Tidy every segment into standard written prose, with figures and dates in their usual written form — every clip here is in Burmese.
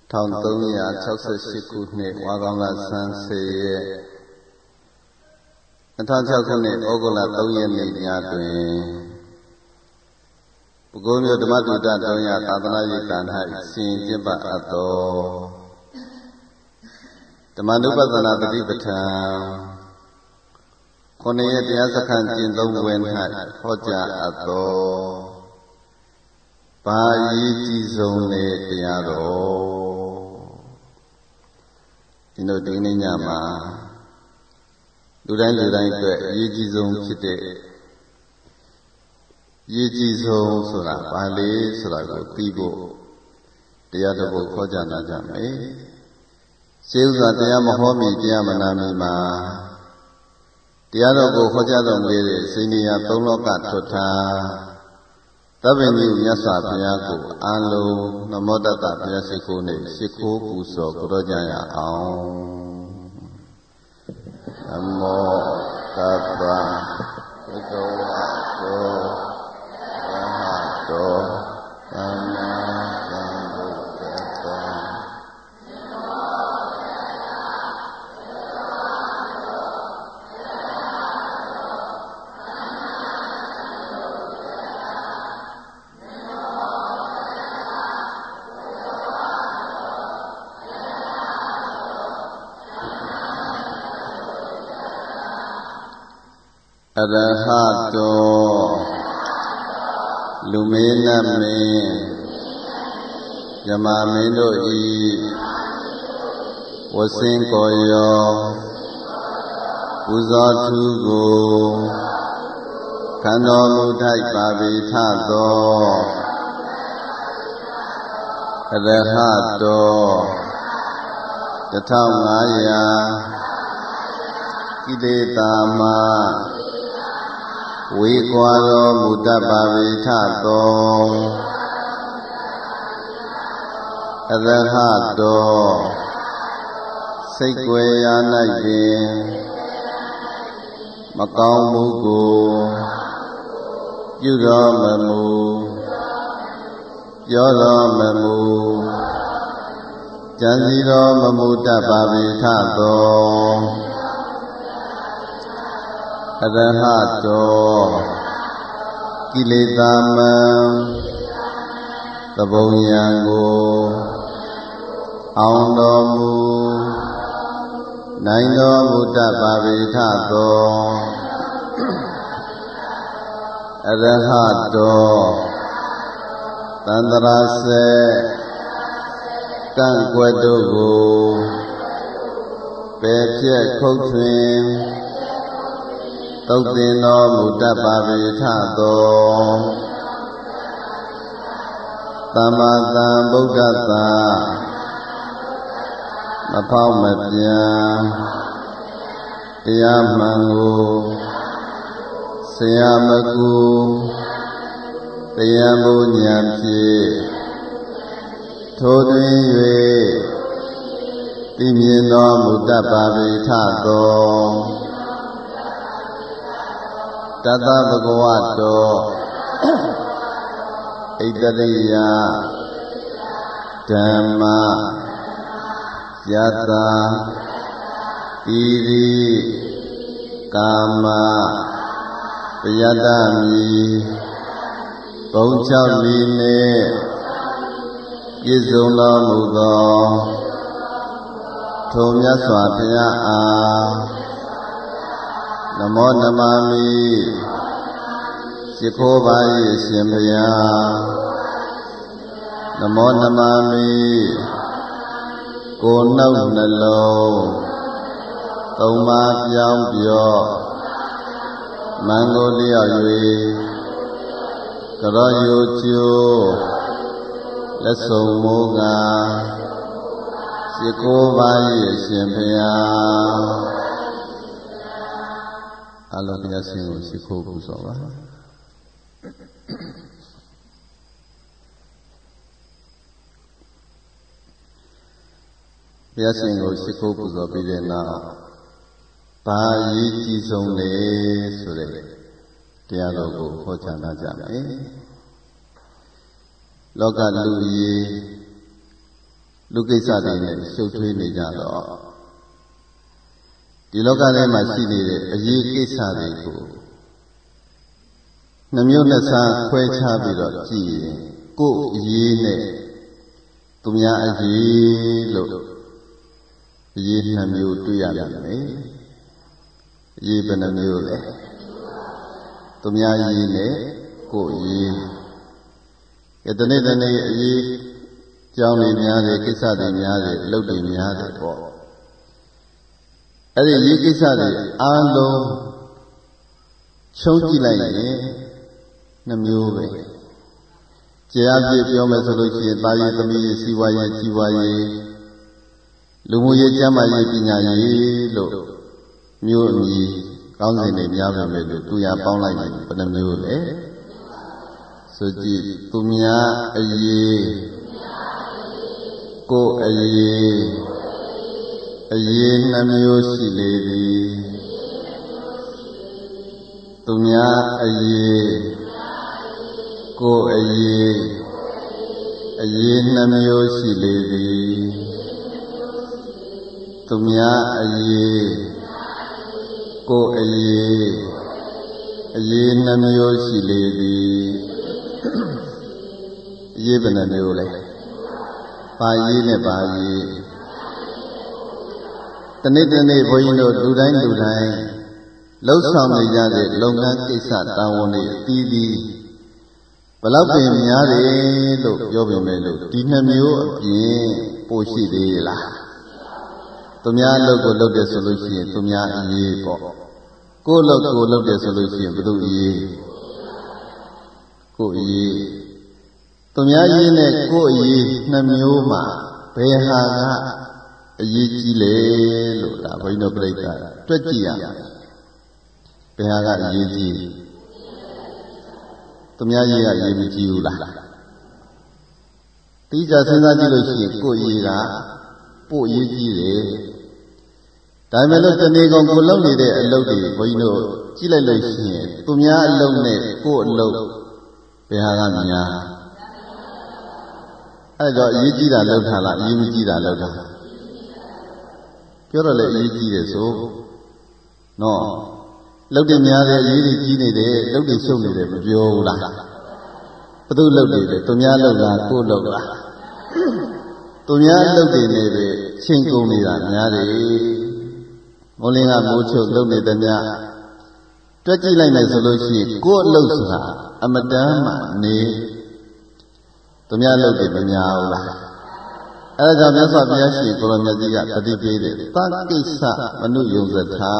1368ခုနှစ်ဝါကောင်လဆန်း10ရက်2006ခုနှစ်ဩဂုတ်လ3ရက်နေ့ညတွင်ပုဂ္ဂိုလ်မျိုးဓမ္မတုဒ္ဒ300သာသနာ့ရေးကံ၌ရှင်ကျင့်ပအပ်သောဓမ္မနုပဒနာတတိပဋ္ဌာန်9ရက်တရားစခန်းကျင့်သုံးပွဲ၌ဟောကြားအပ်သောဘာအရေးကြီးဆုံးလဲတရားတော်ဒီလိုဒီနေ့ညမှာလူတိုင်းအတွက်အရေးကြီးဆုံးဖြစ်တဲ့ရေးကြီးဆုံးဆိုတာဘာလဲဆိုတာကိုသိဖို့တရားတော်ကိုခေါ်ကြနာကြမယ်ရှင်းဥစွာတရားမဟောမီတရားမနာမီမှာတရားတော်ကိုခေါ်ကြတော်မူတဲ့စိဏ္ဍရာသုံးလောကထွတ်ထားသဗ္ဗညုမြတ်စွာဘုရားကိုအာလုံးနမောတတ္တဘုရားရှိခိုးနဲ့ရှိခိုးပူဇော်ကြတော်ကြရအောင်နမောတတ္တဘဂဝတောအရဟတောသမ္မာသမ္ဗုဒ္ဓတ္တအရဟတောလူမေနမင်းယမမင်းတို့ဤဝဆင်းကိုရောပူဇော်သူကိုခံတော်မူထိုက်ပါပေထသောအရဟတော1500ကိလေသာမဝေကွာတော်မူတတ်ပါပေထသောအရဟတောစိတ်ွယ်ရာ၌ပင်မကောင်းမှုကိုပြုတော်မမူပြောတော်မမူကြံစည်တော်မမူတတ်ပါပေထသောအရဟတောကိလေသာမံသဘုံဉာဏ်ကိုအောင်တော်မူနိုင်တော်မူတတ်ပါပေထသောအရဟတောသန္တရာစေကံ့ကွက်တို့ကိုပယ်ဖြတ်ခုတ်ထွင်သုတ်သင်တော်မူတတ်ပါပေထသောသမ္မာသမ္ဗုဒ္ဓတ္တမဖောက်မပြန်တရားမှန်ကိုဆရာမကူတရားမူဉာဏ်ဖြင့်ထိုတွင်၍သိမြင်တော်မူတတ်ပါပေထသောတတ္တဗဂဝတောဣတရိယဓမ္မယတ္တဣရိကာမပယတ္တမိဘုံ6မိနှင့်ပြည့်စုံတော်မူသောထိုမြတ်စွာဘုရားအားနမောနမမိရှိခိုးပါ၏ရှင်ဘုရားနမောနမမိကိုယ်နှုတ်နှလုံးသုံးပါးပြောင်းပြော့မန်ကိုလျော့၍ကရောယိုကျိုးလက်ဆုံမိုးကားရှိခိုးပါ၏ရှင်ဘုရားအလုံးတရားရှင်ကိုရှိခိုးပူဇော်ပါဘုရားရှင်ကိုရှိခိုးပူဇော်ပြီးတဲ့နောက်ဘာအရေးကြီးဆုံးလဲဆိုတဲ့တရားတော်ကိုဟောကြားနာကြမယ်လောကလူကြီးလူကိစ္စတွေနဲ့ရှုပ်ထွေးနေကြတော့ဒီလောကထဲမှာရှိနေတဲ့အရေးကိစ္စတွေကိုနှမျိုးနှစ်ဆခွဲခြားပြီးတော့ကြည့်ရင်ကိုယ်အရေးနဲ့သူများအရေးလို့အရေးနှမျိုးတွေ့ရပြန်မယ်အရေးဘယ်နှမျိုးလဲသူများအရေးနဲ့ကိုယ်အရေးတနေ့အရေးကြောင်းတွေများတယ်ကိစ္စတွေများတယ်အလုပ်တွေများတယ်ပေါ့အဲ့ဒီအရေးကိစ္စတွေအားလုံးရှုံးကြည့်လိုက်ရင်နှမျိုးပဲကျေအားဖြင့်ပြောမယ်ဆိုလို့ရှိရင်တာရေးသမီးရေးစီးပွားရေးကြီးပွားရေးလူမှုရေးကျန်းမာရေးပညာရေးလို့မျိုးအမည်ကောင်းစဉ်တွေများပါမယ်လို့သူရပေါင်းလိုက်ရင်ဘယ်နှမျိုးလဲဆိုကြည့်သူများအရေးကိုယ်အရေးနှမျိုးရှိလေသည်သူများအရေးကိုယ်အရေးနှမျိုးရှိလေသည်သူများအရေးကိုယ်အရေးနှမျိုးရှိလေသည်အရေးဘယ်နှမျိုးလဲပါရေးနဲ့ပါရေးတနေ့ဘုန်းကြီးတို့လူတိုင်းလှုပ်ဆောင်နေကြတဲ့လုပ်ငန်းကိစ္စတာဝန်တွေအသီးသီးဘလောက်ပင်များတယ်လို့ပြောပေမဲ့လို့ဒီနှမျိုးအပြင်ပိုရှိသေးလားသူများအလုပ်ကိုလုပ်တယ်ဆိုလို့ရှိရင်သူများအရေးပေါ့ကိုယ်လုပ်တယ်ဆိုလို့ရှိရင်ဘယ်သူအရေးကိုယ်အရေးသူများအရေးနဲ့ကိုယ်အရေးနှမျိုးမှာဘယ်ဟာကအရေးကြီးလဲလို့ဒါဘုန်းကြီးတို့ပြိဿတွက်ကြည့်ရဘယ်ဟာကအရေးကြီးသူများရေးကအရေးမကြီးဘူးလားတိကျစဉ်းစားကြည့်လို့ရှိရင်ကိုယ်ရေးကပို့အရေးကြီးတယ်ဒါပေမဲ့လို့တနေ့ကုန်ကိုလုပ်နေတဲ့အလုပ်တွေဘုန်းကြီးတို့ကြည့်လိုက်လို့ရှိရင်သူများအလုပ်နဲ့ကိုယ်အလုပ်ဘယ်ဟာကများအဲ့တော့အရေးကြီးတာလုပ်တာလားအရေးမကြီးတာလုပ်တာပြောတော့လေအရေးကြီးတယ်ဆိုနော်လုပ်တယ်များတယ်အရေးကြီးကြီးနေတယ်လုပ်တယ်ရှုပ်နေတယ်မပြောဘူးလားဘယ်သူလုပ်တယ်လဲသူများလုပ်လားကိုယ်လုပ်လားသူများလုပ်တယ်နေပဲချင်းကုန်နေတာများတယ်မိုးလင်းကမိုးချုပ်လုပ်နေတဲ့များတွက်ကြည့်လိုက်မယ်ဆိုလို့ရှိရင်ကိုယ်အလုပ်ဆိုတာအမတန်မှနေသူများလုပ်တယ်မများဘူးလားအဲဒါကြောင့်မြတ်စွာဘုရားရှင်ကိုရောမြတ်ကြီးကတတိပေးတယ်သကိစ္စမနုယုံစထာ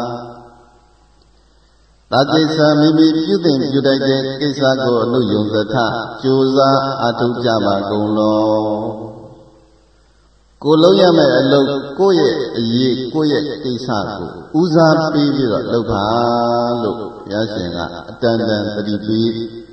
သကိစ္စမိမိပြုတဲ့ပြုတိုက်တဲ့ကိစ္စကိုအနုယုံစထကြိုးစားအထောက်ကြပါကုန်လောကိုလုံးရမယ့်အလုပ်ကိုယ့်ရဲ့အရေးကိုယ့်ရဲ့ကိစ္စကိုဦးစားပေးပြီးတော့လုပ်ပါလို့ဘုရားရှင်ကအတန်တန်တတိပေး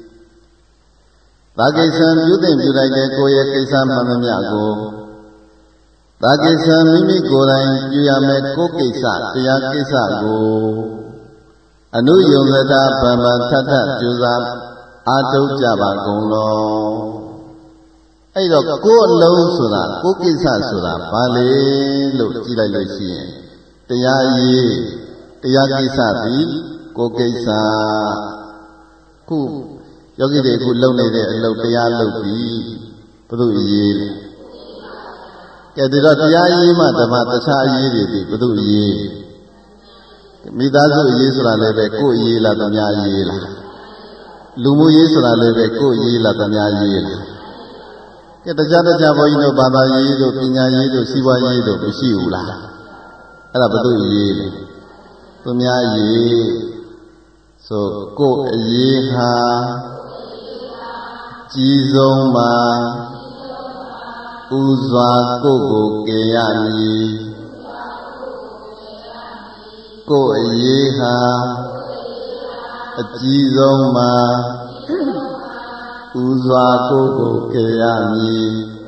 သာကိစ္စပြုတဲ့ပြုလိုက်တဲ့ကိုယ့်ရဲ့ကိစ္စမှန်သမျှကိုသာကိစ္စမိမိကိုယ်တိုင်ပြုရမယ့်ကိုယ့်ကိစ္စတရားကိစ္စကိုအနုယုံသတာဗမ္မာထထကြိုးစားအားထုတ်ကြပါကုန်လောအဲ့တော့ကိုယ်အလုံးဆိုတာကိုယ်ကိစ္စဆိုတာဘာလဲလို့ကြည့်လိုက်လို့ရှိရင်တရားရေးတရားကိစ္စပြီးကိုယ်ကိစ္စခုယောဂီတွေခုလုပ်နေတဲ့အလုပ်တရားလုပ်ပြီးဘုသူအရေးလဲကဲဒီတော့တရားရေးမှဓမ္မတခြားအရေးတွေပြီးဘုသူအရေးမိသားစုအရေးဆိုတာလည်းပဲကိုယ်အရေးလားသူများအရေးလားလူမှုရေးဆိုတာလည်းပဲကိုယ်အရေးလားသူများအရေးလားကဲတခြားဘုန်းကြီးတို့ဘာသာရေးတို့ပညာရေးတို့စီးပွားရေးတို့မရှိဘူးလားအဲ့ဒါဘုသူအရေးလဲသူများအရေးဆိုကိုယ်အရေးဟာကြီးဆုံးမှာဥစွာကိုယ်ကိုကယ်ရမည်ကိုယ်အရေးဟာအကြီးဆုံးမှာဥစွာကိုယ်ကိုကယ်ရမည်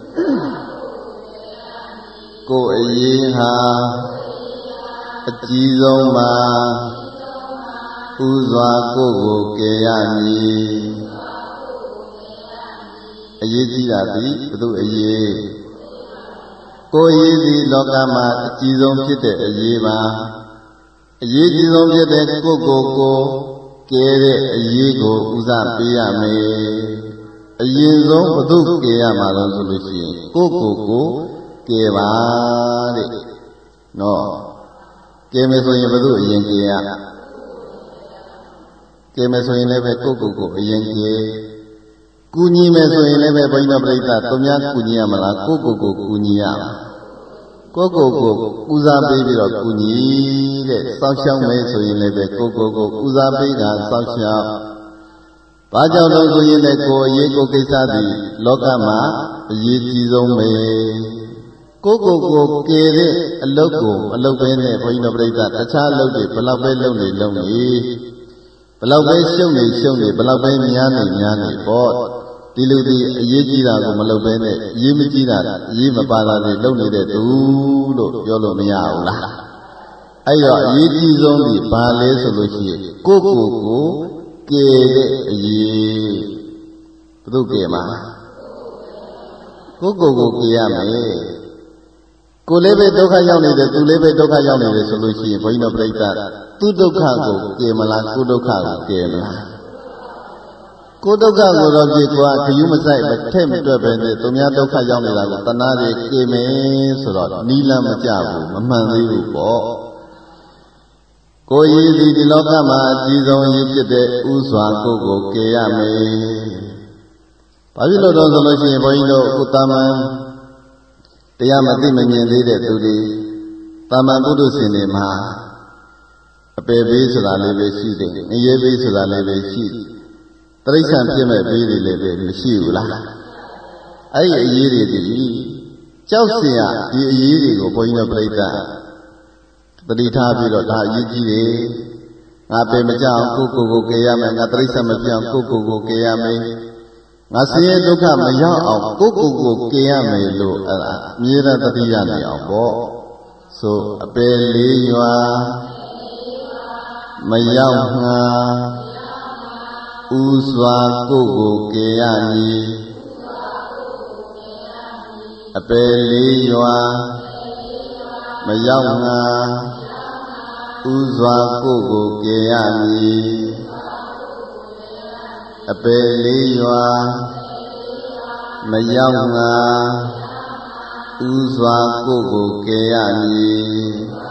ကိုယ်အရေးဟာအကြီးဆုံးမှာဥစွာကိုယ်ကိုကယ်ရမည်အရေးကြီးတာဒီဘုသူအရေးကိုယ်ရည်သည်လောကမှာအကြီးဆုံးဖြစ်တဲ့အရေးပါအရေးကြီးဆုံးဖြစ်တဲ့ကိုယ်ကိုကဲတဲ့အရေးကိုဦးစားပေးရမယ်အရင်ဆုံးဘု து ကဲရမှာလို့ဆိုလို့ရှိရင်ကိုယ်ကိုကဲပါတဲ့နော်ကဲမယ်ဆိုရင်ဘု து အရင်ကဲရကဲမယ်ဆိုရင်လည်းပဲကိုယ်ကိုအရင်ကဲကူညီမယ်ဆိုရင်လည်းပဲဘုန်းကြီးတို့ပြိဿသူများကူညီရမလားကိုယ်ကိုကူညီရလားကိုဦးစားပေးပြီးတော့ကူညီတဲ့စောင့်ရှောက်မယ်ဆိုရင်လည်းပဲကိုဦးစားပေးတာစောင့်ရှောက်ဘာကြောင့်လို့ဆိုရင်လည်းကိုအရေးကိုကိစ္စသည်လောကမှာအရေးကြီးဆုံးပဲကိုကယ်တဲ့အလုပ်ကိုအလုပ်ပဲနဲ့ဘုန်းကြီးတို့ပြိဿတခြားအလုပ်တွေဘလောက်ပဲလုပ်နေဘလောက်ပဲရှုံနေဘလောက်ပဲများနေပေါ့ဒီလူဒီအရေးကြီးတာကိုမလုပ်ဘဲနဲ့အရေးမကြီးတာအရေးမပါတာတွေလုပ်နေတဲ့သူလို့ပြောလို့မရဘူးလားအဲ့တော့အရေးကြီးဆုံးဒီဘာလဲဆိုလို့ရှိရင်ကိုကယ်တဲ့အရေးဘု து ကယ်မှာကိုကယ်ရမယ်ကိုလည်းပဲဒုက္ခရောက်နေတယ်သူလည်းပဲဒုက္ခရောက်နေတယ်ဆိုလို့ရှိရင်ဘုန်းကြီးတို့ပြိဿသူဒုက္ခကိုကယ်မလားကိုဒုက္ခကိုကယ်မလားကိုဒုက္ခကိုတော့ပြေကွာခယူးမဆိုင်မထက်မတွက်ပဲနဲ့သူများဒုက္ခရောက်နေတာကိုတဏှာတွေကယ်မယ်ဆိုတော့နီးလမ်းမကြဘူးမမှန်သေးဘူးပေါ့ကိုရည်သည်ဒီလောကမှာအကြီးဆုံးရည်ဖြစ်တဲ့ဥစွာကိုကယ်ရမယ်ဘာဖြစ်လို့တော့ဆိုလို့ရှိရင်ဘုန်းကြီးတို့ဥတ္တမန်တရားမသိမမြင်သေးတဲ့သူတွေတာမန်ပုထုဇဉ်တွေမှာအပေပေးဆိုတာလေးပဲရှိတယ်ငရဲပေးဆိုတာလေးပဲရှိတယ်တရိစ္ဆာန်ဖြစ်မဲ့ပေးတွေလည်းပဲမရှိဘူးလားအဲ့ဒီအရေးတွေဒီကြောက်เสียဒီအရေးတွေကိုဘုန်းကြီးတို့ပြိဿတတိထားပြီးတော့ဒါအရေးကြီးတယ်ငါပေမကြောက်ကိုကယ်ရမယ်ငါတရိစ္ဆာန်မပြောင်းကိုကယ်ရမယ်ငါဆင်းရဲဒုက္ခမရောက်အောင်ကိုကယ်ရမယ်လို့အဲ့ဒါအမြဲတမ်းတတိယနေအောင်ပေါ့ဆိုအပယ်လေးရွာမရောက်ငါဥစွာကိုကယ်ရမည်အပယ်လေးရွာမရောက်ငါဥစွာကိုကယ်ရမည်အပယ်လေးရွာမရောက်ငါဥစွာကိုကယ်ရမည်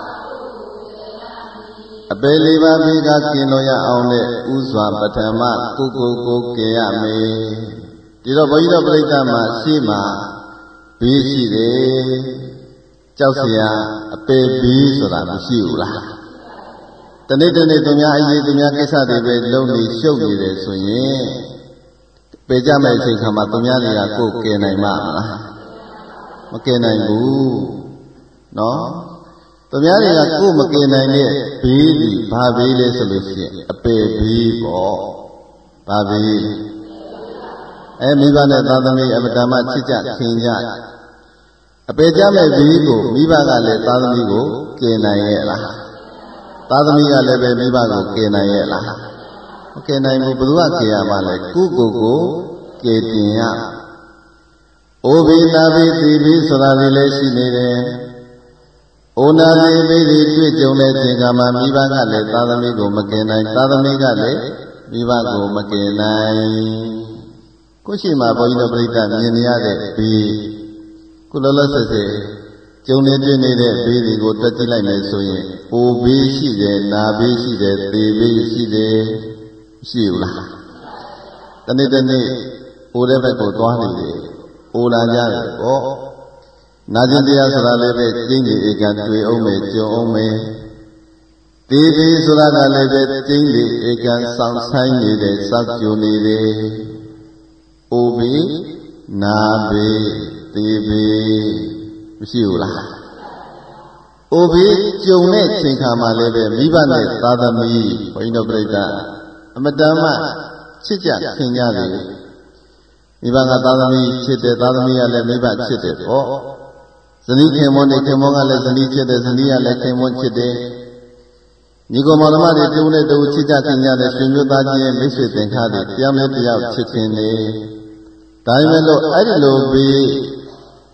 အပေလေးပါးပြီးကกินလို့ရအောင်နဲ့ဥစွာပထမကိုကယ်ရမယ်ဒီတော့ဘုန်းကြီးတို့ပြိဿမှာရှိမှာဘေးရှိတယ်ကြောက်เสียအပေဘေးဆိုတာမရှိဘူးလားတနေ့သူများအရေးသူများကိစ္စတွေပဲလုံးနေရှုပ်နေတယ်ဆိုရင်ပေကြမဲ့အချိန်ခါမှာသူများတွေကကိုယ်ကယ်နိုင်မှာမလားမကယ်နိုင်ဘူးနော်သူများတွေကကိုယ်မကယ်နိုင်တဲ့ဘေးဒီဘာဘေးလဲဆိုလို့ရှိရင်အပေဘေးပေါ့ဘာဘေးမိဘနဲ့သာသမီအပဒမချစ်ကြခင်ကြအပေကြမဲ့ဘေးကိုမိဘကလည်းသာသမီကိုကယ်နိုင်ရဲ့လားသာသမီကလည်းပဲမိဘကိုကယ်နိုင်ရဲ့လားမကယ်နိုင်ဘူးဘယ်သူကကယ်ရမှာလဲကိုကယ်တင်ရအိုဘေးနာဘေးသေဘေးဆိုတာလေးလည်းရှိနေတယ်အိုနာသေဘေးတွေတွေ့ကြုံတဲ့ချိန်ကမှမိဘကလည်းသာသမီကိုမကယ်နိုင်သာသမီကလည်းမိဘကိုမကယ်နိုင်ကိုရှိမှဘုန်းကြီးတို့ပြိဿမြင်နေရတဲ့ဘေးခုလောလောဆယ်ဆယ်ကျုံနေပြနေတဲ့ဘေးတွေကိုတွက်ကြည့်လိုက်မယ်ဆိုရင်အိုဘေးရှိတယ်နာဘေးရှိတယ်သေဘေးရှိတယ်ရှိဘူးလားတနေ့အိုတဲ့ဘက်ကိုသွားနေတယ်အိုလာကြတယ်ပေါ့နာကျင်တရားဆိုတာလည်းပဲကျင်းကြီးဧကတွေ့အောင်မယ်ကြုံအောင်မယ်သေဘေးဆိုတာကလည်းပဲကျင်းကြီးဧကဆောင်ဆိုင်နေတယ်စောက်ကြိုနေတယ်အိုဘေးနာဘေးသေဘေးမရှိဘူးလားအိုဘေးကြုံတဲ့ချိန်ခါမှာလည်းပဲမိဘနဲ့သာသမီဘုန်းကြီးတို့ပြိဿအမတန်မှချစ်ကြခင်ကြတယ်မိဘကသာသမီချစ်တယ်သာသမီကလည်းမိဘချစ်တယ်ပေါ့ဇနီးခင်မွန်းနဲ့ခင်မွန်းကလည်းဇနီးချစ်တယ်ဇနီးကလည်းခင်မွန်းချစ်တယ်ညီကောင်မောင်နှမတွေတူနဲ့တူချစ်ကြခင်ကြတယ်ရှင်မျိုးသားချင်းရဲ့မိတ်ဆွေသင်္ခါတွေတရားနဲ့တရားချစ်ခင်နေဒါပေမဲ့လို့အဲ့ဒီလိုပြီး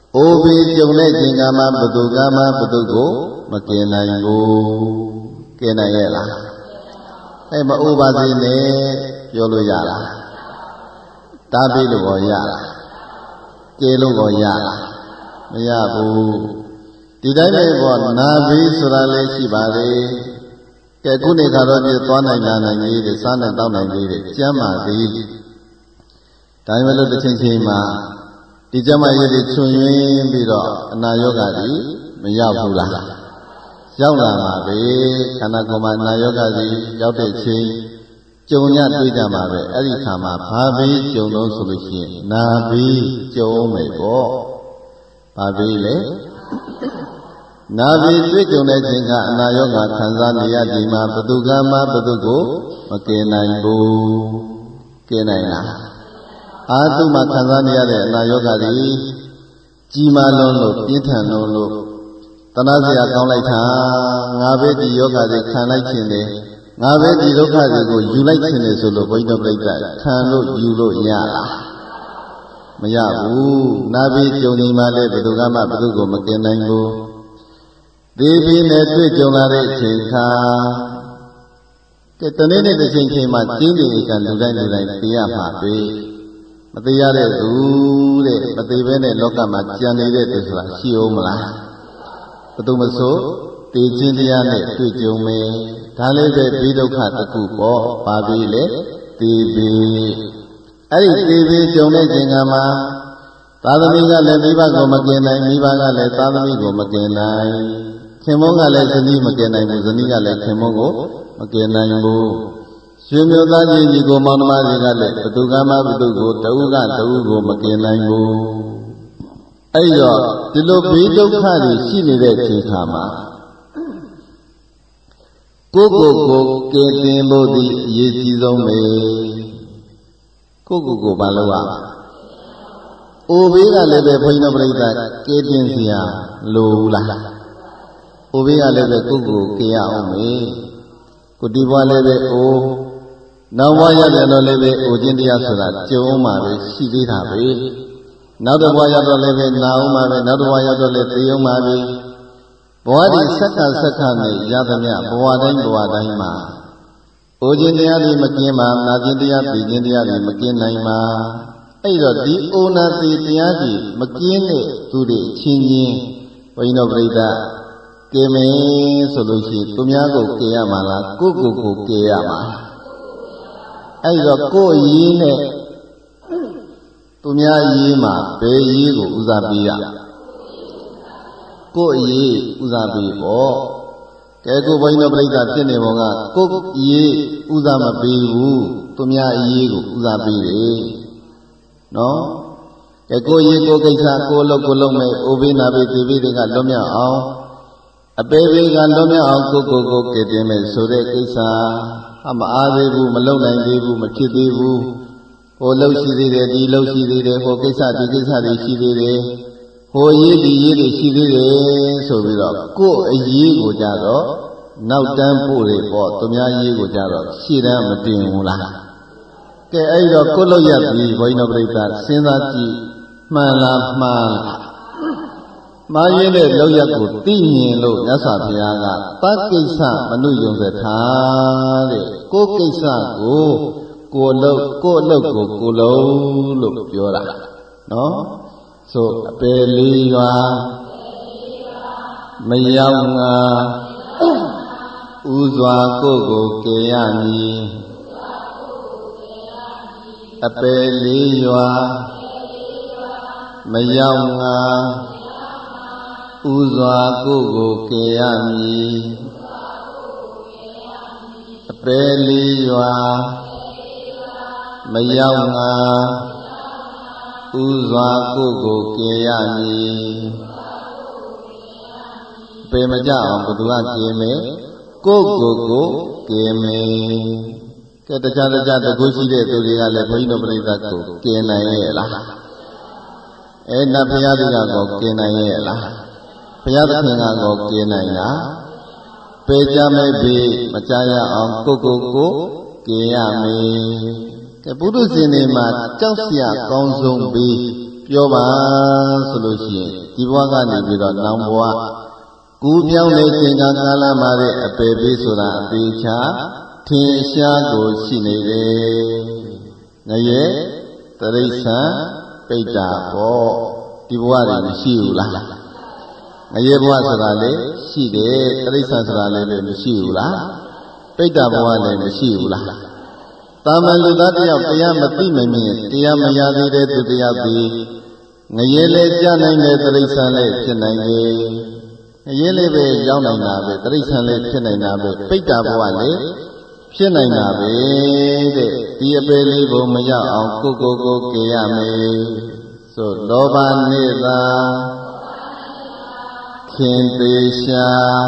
အိုဘီကြုံတဲ့ခြင်းကမှဘသူကမှဘသူကိုမကင်နိုင်ဘူးကင်နိုင်ရဲ့လားအဲ့မအိုပါစေနဲ့ပြောလို့ရလားတားပြီးလို့ရောရလားကဲလို့ရောရလားမရဘူးဒီတိုင်းပဲပေါ့နာပြီးဆိုတာလည်းရှိပါလေကဲခုနေခါတော့ပြသွားနိုင်လာနိုင်လေးတွေစားနိုင်တောက်နိုင်လေးတွေကျမ်းပါသည်ဒါမှမဟုတ်တစ်ချိန်ချိန်မှာဒီကျမ်းမာရေးတွေချွင်ရင်းပြီးတော့အနာရောဂါတွေမရောက်ဘူးလားရောက်လာပါပဲခန္ဓာကိုယ်မှာအနာရောဂါတွေရောက်တဲ့ချိန်ကြုံညတွေ့ကြမှာပဲအဲ့ဒီခါမှာဘာပြီးကြုံလို့ဆိုလို့ရှိရင်နာပြီးကြုံမယ်ပေါ့ဘာပြီးလဲနာပြီးတွေ့ကြုံတဲ့ချိန်ကအနာရောဂါခံစားနေရချိန်မှာဘသူကမှဘသူကိုမကယ်နိုင်ဘူးကယ်နိုင်လားအာတုမှခံစားနေရတဲ့အနာရောဂါတွေကြီးမားလွန်းလို့ပြင်းထန်လွန်းလို့တနာစရာကောင်းလိုက်တာငါပဲဒီယောဂတွေခံလိုက်ခြင်းတယ်ငါပဲဒီဒုက္ခတွေကိုယူလိုက်ခြင်းတယ်ဆိုလို့ဘုန်းကြီးတို့ပြိဿခံလို့ယူလို့ရလားမရဘူးနာပြီးကြုံနေမှလည်းဘယ်သူကမှဘယ်သူကိုမကင်နိုင်ဘူးဒီပြီးနဲ့တွေ့ကြုံလာတဲ့အချိန်ခါကဲတနေ့နဲ့တစ်ချိန်ချိန်မှာကျင်းနေကလူတိုင်းလူတိုင်းသိရမှာပဲမသိရတဲ့သူတဲ့မသိဘဲနဲ့လောကမှာကြံနေတဲ့သူဆိုတာရှိအောင်မလားဘယ်သူမဆိုသိခြင်းတရားနဲ့တွေ့ကြုံမယ်ဒါလေးပဲပြီးဒုက္ခတစ်ခုပေါ့ပါပြီလေသိပြီအဲ့ဒီသိပြီကြုံတဲ့ချိန်ကမှာသာသမီကလည်းမိဘကိုမကင်နိုင်မိဘကလည်းသာသမီကိုမကင်နိုင်ခင်မုန်းကလည်းဇနီးမကင်နိုင်ဘူးဇနီးကလည်းခင်မုန်းကိုမကင်နိုင်ဘူးရှင်မျိုးသားကြီးညီကိုမောင်နှမတွေကလည်းဘသူကမှဘသူကိုတဦးကတဦးကိုမကင်နိုင်ဘူးအဲ့တော့ဒီလိုဘေးဒုက္ခတွေရှိနေတဲ့ချိန်ခါမှာကိုယ်ကိုကယ်တင်ဖို့ဒီအရေးကြီးဆုံးပဲကိုယ်ဘာလို့อ่ะအိုဘေးကလည်းပဲဘုန်းကြီးတို့ပြိဿကယ်တင်စရာလိုလားအိုဘေးကလည်းပဲကိုယ်ကိုကယ်ရအောင်မေကိုဒီဘွားလည်းပဲအိုနောက်ဘွားရပြန်တော့လည်းပဲအိုခြင်းတရားဆိုတာကြုံမှာပဲရှိသေးတာပဲနောက်တစ်ဘွားရတော့လည်းပဲနာအောင်မှာပဲနောက်တစ်ဘွားရတော့လည်းသိအောင်မှာပဲဘဝဒီစက္ကနဲ့ရသမျှဘဝတိုင်းမှာအိုခြင်းတရားတွေမကင်းပါနာခြင်းတရားသိခြင်းတရားတွေမကင်းနိုင်ပါအဲ့တော့ဒီအိုနာသိတရားတွေမကင်းတဲ့သူတွေချင်းချင်းဘုန်းကြီးတို့ပြိဿကဲမယ်ဆိုလို့ရှိရင်သူများကိုကယ်ရမှာလားကိုယ့်ကိုကယ်ရမှာအဲ့တော့ကိုယ့်ရည်နဲ့သူများရည်မှာဘယ်ရည်ကိုဦးစားပေးရကိုယ့်ရည်ဦးစားပေးပေါ့ကဲကိုဘုန်းကြီးတို့ပြိဿဖြစ်နေပုံကကိုယ့်ရည်ဦးစားမပေးဘူးသူများရည်ကိုဦးစားပေးတယ်နော်ကဲကိုယ့်ရည်ကိုကိစ္စကိုလုပ်မယ်အိုဘေးနာဘေးသေဘေးတွေကလွတ်မြောက်အောင်အပေဘေးကလွတ်မြောက်အောင်ကိုကယ်တင်မယ်ဆိုတဲ့ကိစ္စမအားသေးဘူးမလုံနိုင်သေးဘူးမဖြစ်သေးဘူးဟိုလှုပ်ရှိသေးတယ်ဒီလှုပ်ရှိသေးတယ်ဟိုကိစ္စဒီကိစ္စတွေရှိသေးတယ်ဟိုရေးဒီရေးတွေရှိသေးတယ်ဆိုပြီးတော့ကိုယ့်အရေးကိုကြတော့နောက်တန်းပို့တယ်ပေါ့သူများရေးကိုကြတော့ရှေ့တန်းမတင်ဘူးလားကဲအဲ့တော့ကိုယ့်လို့ရပြီဘုန်းကြီးတို့ပြိဿစဉ်းစားကြည့်မှန်လားမှားမာရင်းတဲ့လောက်ရကိုသိမြင်လို့မြတ်စွာဘုရားကတကိစ္စမနုယုံစထားတဲ့ကိုကိစ္စကိုလုပ်ကိုအလုပ်ကိုကိုလုံးလို့ပြောတာနော်ဆိုအပယ်လေးရွာမရောက်ငါဥစွာကိုကယ်ရမည်အပယ်လေးရွာမရောက်ငါဥစွာကိုကယ်ရမည်အပယ်လေးရွာမရောက်ငါဥစွာကိုကယ်ရမည်ပေမကြအောင်ဘုသူကကယ်မယ်ကိုကယ်မယ်ကဲတခြားတကူရှိတဲ့သူတွေကလည်းဘုန်းကြီးတို့ပြိဿကိုကယ်နိုင်ရဲ့လားနတ်ဘုရားတွေကကိုကယ်နိုင်ရဲ့လားဘုရားသခင်ကတော့ကယ်နိုင်လားပေကြမဲ့ပြီမကြရအောင်ကိုကယ်ရမယ်ကဲပုထုဇဉ်တွေမှာကြောက်စရာကောင်းဆုံးပြီပြောပါဆိုလို့ရှိရင်ဒီဘဝကနေပြီးတော့နောင်ဘဝကူးပြောင်းနေခြင်းကကာလမှာတဲ့အပေပေးဆိုတာအသေးချာထင်ရှားကိုရှိနေတယ်။ငရဲတရိစ္ဆာန်ပိဋ္ဌာပေါ့ဒီဘဝတွေမရှိဘူးလား။ငရဲဘဝဆိုတာလေရှိတယ်တရိစ္ဆာန်ဆိုတာလည်းမရှိဘူးလား။ပိဋ္ဌာဘဝလည်းမရှိဘူးလား။တာမန်လူသားတယောက်တရားမသိမမြင်တရားမရသေးတဲ့သူတယောက်ဒီငရဲလေးကြနိုင်တဲ့တရိစ္ဆာန်လေးဖြစ်နိုင်တယ်။ငရဲလေးပဲရောက်နိုင်တာပဲတရိစ္ဆာန်လေးဖြစ်နိုင်တာပဲပိဋ္ဌာဘဝလေးဖြစ်နိုင်တာပဲတဲ့ဒီအပေလေးကိုမရောက်အောင်ကိုကေရမယ်ဆိုလောဘနိသာခင်သေးရှာ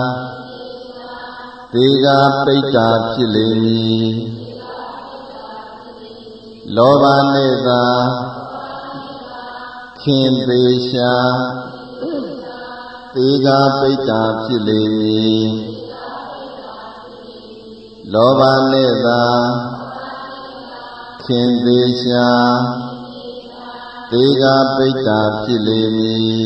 ဒီကပိဋ္ဌာဖြစ်လေမည်လောဘနိသာခင်သေးရှာဒီကပိဋ္ဌာဖြစ်လေမည်လောဘနိသာခင်သေးရှာဒီကပိဋ္ဌာဖြစ်လေမည်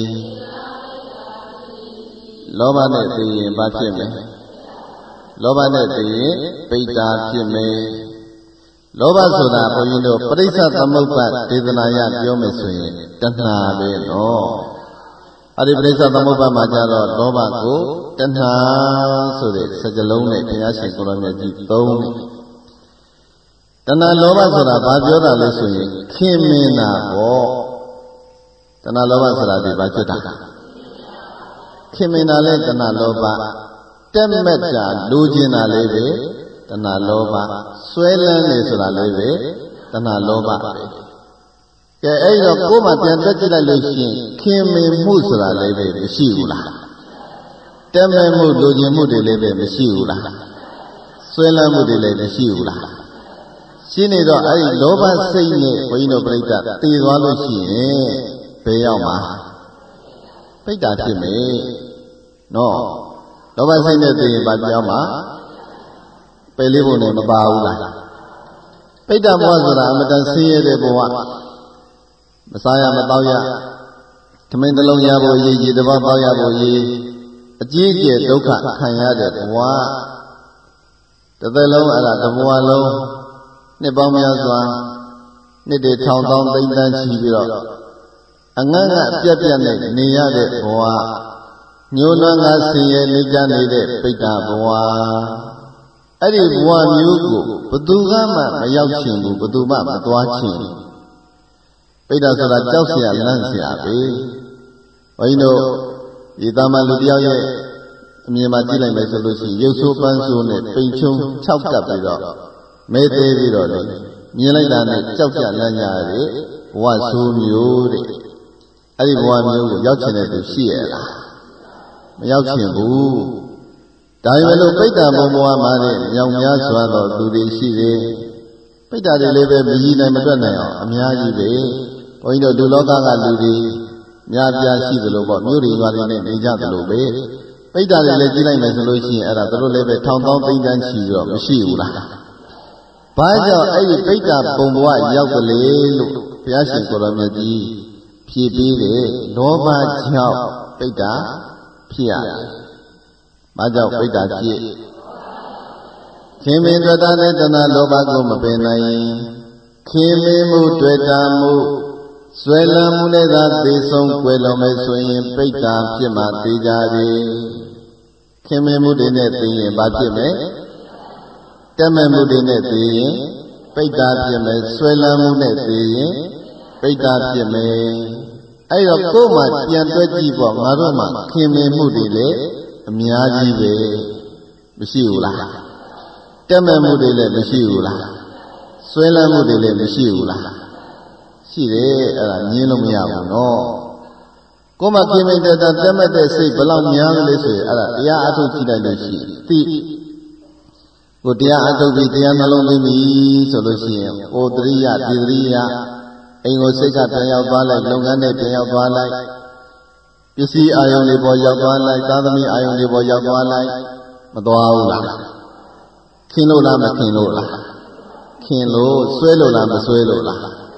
လောဘနဲ့သိရင်ဘာဖြစ်မလဲလောဘနဲ့သိရင်ပိဋ္ဌာဖြစ်မယ်လောဘဆိုတာဘုန်းကြီးတို့ပရိစ္ဆသမုပ္ပါဒေသနာရပြောမယ်ဆိုရင်တဏှာပဲနော်အဲ့ဒီပရိစ္ဆသမုပ္ပါမှာကြတော့လောဘကိုတဏှာဆိုတဲ့စကားလုံးနဲ့ဘုရားရှင်ကိုရောမြတ်ကြီးသုံးတယ်တဏှာလောဘဆိုတာဘာပြောတာလဲဆိုရင်ခင်မင်တာပေါ့တဏှာလောဘဆိုတာဒီဘာဖြစ်တာခင်မင်တာလဲတဏှာလောဘတက်မက်တာလိုချင်တာလေးပဲတဏှာလောဘဆွဲလန်းနေဆိုတာလေးပဲတဏှာလောဘပဲကဲအဲ့တော့ကိုယ်မှပြန်တက်ကြည့်လိုက်လို့ရှိရင်ခင်မင်မှုဆိုတာလေးပဲမရှိဘူးလားတက်မဲ့မှုလိုချင်မှုတွေလေးပဲမရှိဘူးလားဆွဲလန်းမှုတွေလည်းမရှိဘူးလားရှင်းနေတော့အဲ့ဒီလောဘစိတ်နဲ့ဘုန်းကြီးတို့ပြိဿတည်သွားလို့ရှိရင်ဘယ်ရောက်မှာပိဋ္ဌာဖြစ်မယ်နော်လောဘစိတ်နဲ့တည်ရင်ဘာပြောမှာပယ်လေးဖို့နဲ့မပါဘူးလားပိဋ္ဌာဘဝဆိုတာအမတန်ဆင်းရဲတဲ့ဘဝမစားရမတောက်ရထမင်းတစ်လုံးရဖို့ရည်ကြည်တစ်ပါးပေါက်ရဖို့ရည်အကြီးအကျယ်ဒုက္ခခံရတဲ့ဘဝတစ်သက်လုံးအဲ့ဒါတစ်ဘဝလုံးနှစ်ပေါင်းများစွာနှစ်တွေထောင်သောင်းသိန်းတန်းချီပြီးတော့အငတ်ငတ်ပြက်ပြက်နဲ့နေရတဲ့ဘဝညှိုးနှွမ်းကားဆင်းရဲနေကြနေတဲ့ပိဋ္ဌာဘဝအဲ့ဒီဘဝမျိုးကိုဘသူကမှမရောက်ချင်ဘူးဘသူမှမသွားချင်ပိဋ္ဌာဆိုတာကြောက်เสียလန့်เสียပဲဘုန်းကြီးတို့ဒီတာမန်လူတယောက်ရဲ့အမြင်မှာကြည့်လိုက်မယ်ဆိုလို့ရှိရင်ရုပ်ဆိုးပန်းဆိုးနဲ့ပိန်ချုံခြောက်ကပ်ပြီးတော့မဲသေးပြီးတော့လေမြင်လိုက်တာနဲ့ကြောက်ကြလန့်ကြရတဲ့ဘဝဆိုးမျိုးတဲ့အဲ့ဒီဘဝမျိုးကိုရောက်ချင်တဲ့သူရှိရဲ့လားမရောက်ချင်ဘူးဒါပေမဲ့လို့ပိဋ္ဌာဘုံဘဝမှာတဲ့မြောင်များစွာသောသူတွေရှိတယ်ပိဋ္ဌာတွေလည်းပဲမကြီးနိုင်မတွက်နိုင်အောင်အများကြီးပဲဘုန်းကြီးတို့လူလောကကလူတွေများပြားရှိသလိုပေါ့မြို့တွေရွာတွေနဲ့နေကြသလိုပဲပိဋ္ဌာတွေလည်းကြီးလိုက်မယ်ဆိုလို့ရှိရင်အဲ့ဒါတို့လည်းပဲထောင်သောင်းသိန်းတန်းချီတော့မရှိဘူးလားဘာကြောင့်အဲ့ဒီပိဋ္ဌာဘုံဘဝရောက်ကလေးလို့ဘုရားရှင်ကိုယ်တော်မြတ်ကြီးဖြည့်ပြီးတယ်လောဘကြောင့်ပိဋ္ဌာဖြစ်ရတယ်။ဘာကြောင့်ပိဋ္ဌာဖြစ်ခင်မင်တွေ့တာနဲ့တဏှာလောဘကိုမပယ်နိုင်ရင်ခင်မင်မှုတွေ့တာမှုဆွဲလန်းမှုနဲ့သာသိဆုံးကွယ်လွန်မယ်ဆိုရင်ပိဋ္ဌာဖြစ်မှသိကြတယ်။ခင်မင်မှုတွေနဲ့သိရင်ဘာဖြစ်မလဲ။တက်မဲ့မှုတွေနဲ့သိရင်ပိဋ္ဌာဖြစ်မယ်ဆွဲလန်းမှုနဲ့သိရင်ပိဋ္ဌာဖြစ်မယ်။အဲ့တော့ကိုယ်မှပြန်တွဲကြည့်ပေါ့ငါတို့မှခင်မင်မှုတွေလေအများကြီးပဲမရှိဘူးလားတက်မဲ့မှုတွေလည်းမရှိဘူးလားဆွဲလန်းမှုတွေလည်းမရှိဘူးလားရှိတယ်အဲ့ဒါငြင်းလို့မရဘူးနော်ကိုယ်မှခင်မင်တဲ့တက်မဲ့တဲ့စိတ်ဘယ်လောက်များကလေးဆိုရင်အဲ့ဒါတရားအထုတ်ကြည့်လိုက်လို့ရှိသိကိုတရားအထုတ်ပြီးတရားနှလုံးသွင်းပြီဆိုလို့ရှိရင်ဩတရိယဒီတရိယအိမ်ကိုစိတ်ကပြန်ရောက်သွားလိုက်လုပ်ငန်းနဲ့ပြန်ရောက်သွားလိုက်ပစ္စည်းအာယုံတွေပေါ်ရောက်သွားလိုက်သာသမီအာယုံတွေပေါ်ရောက်သွားလိုက်မသွားဘူးလားခင်လို့လားမခင်လို့လားခင်လို့ဆွဲလို့လားမဆွဲလို့လား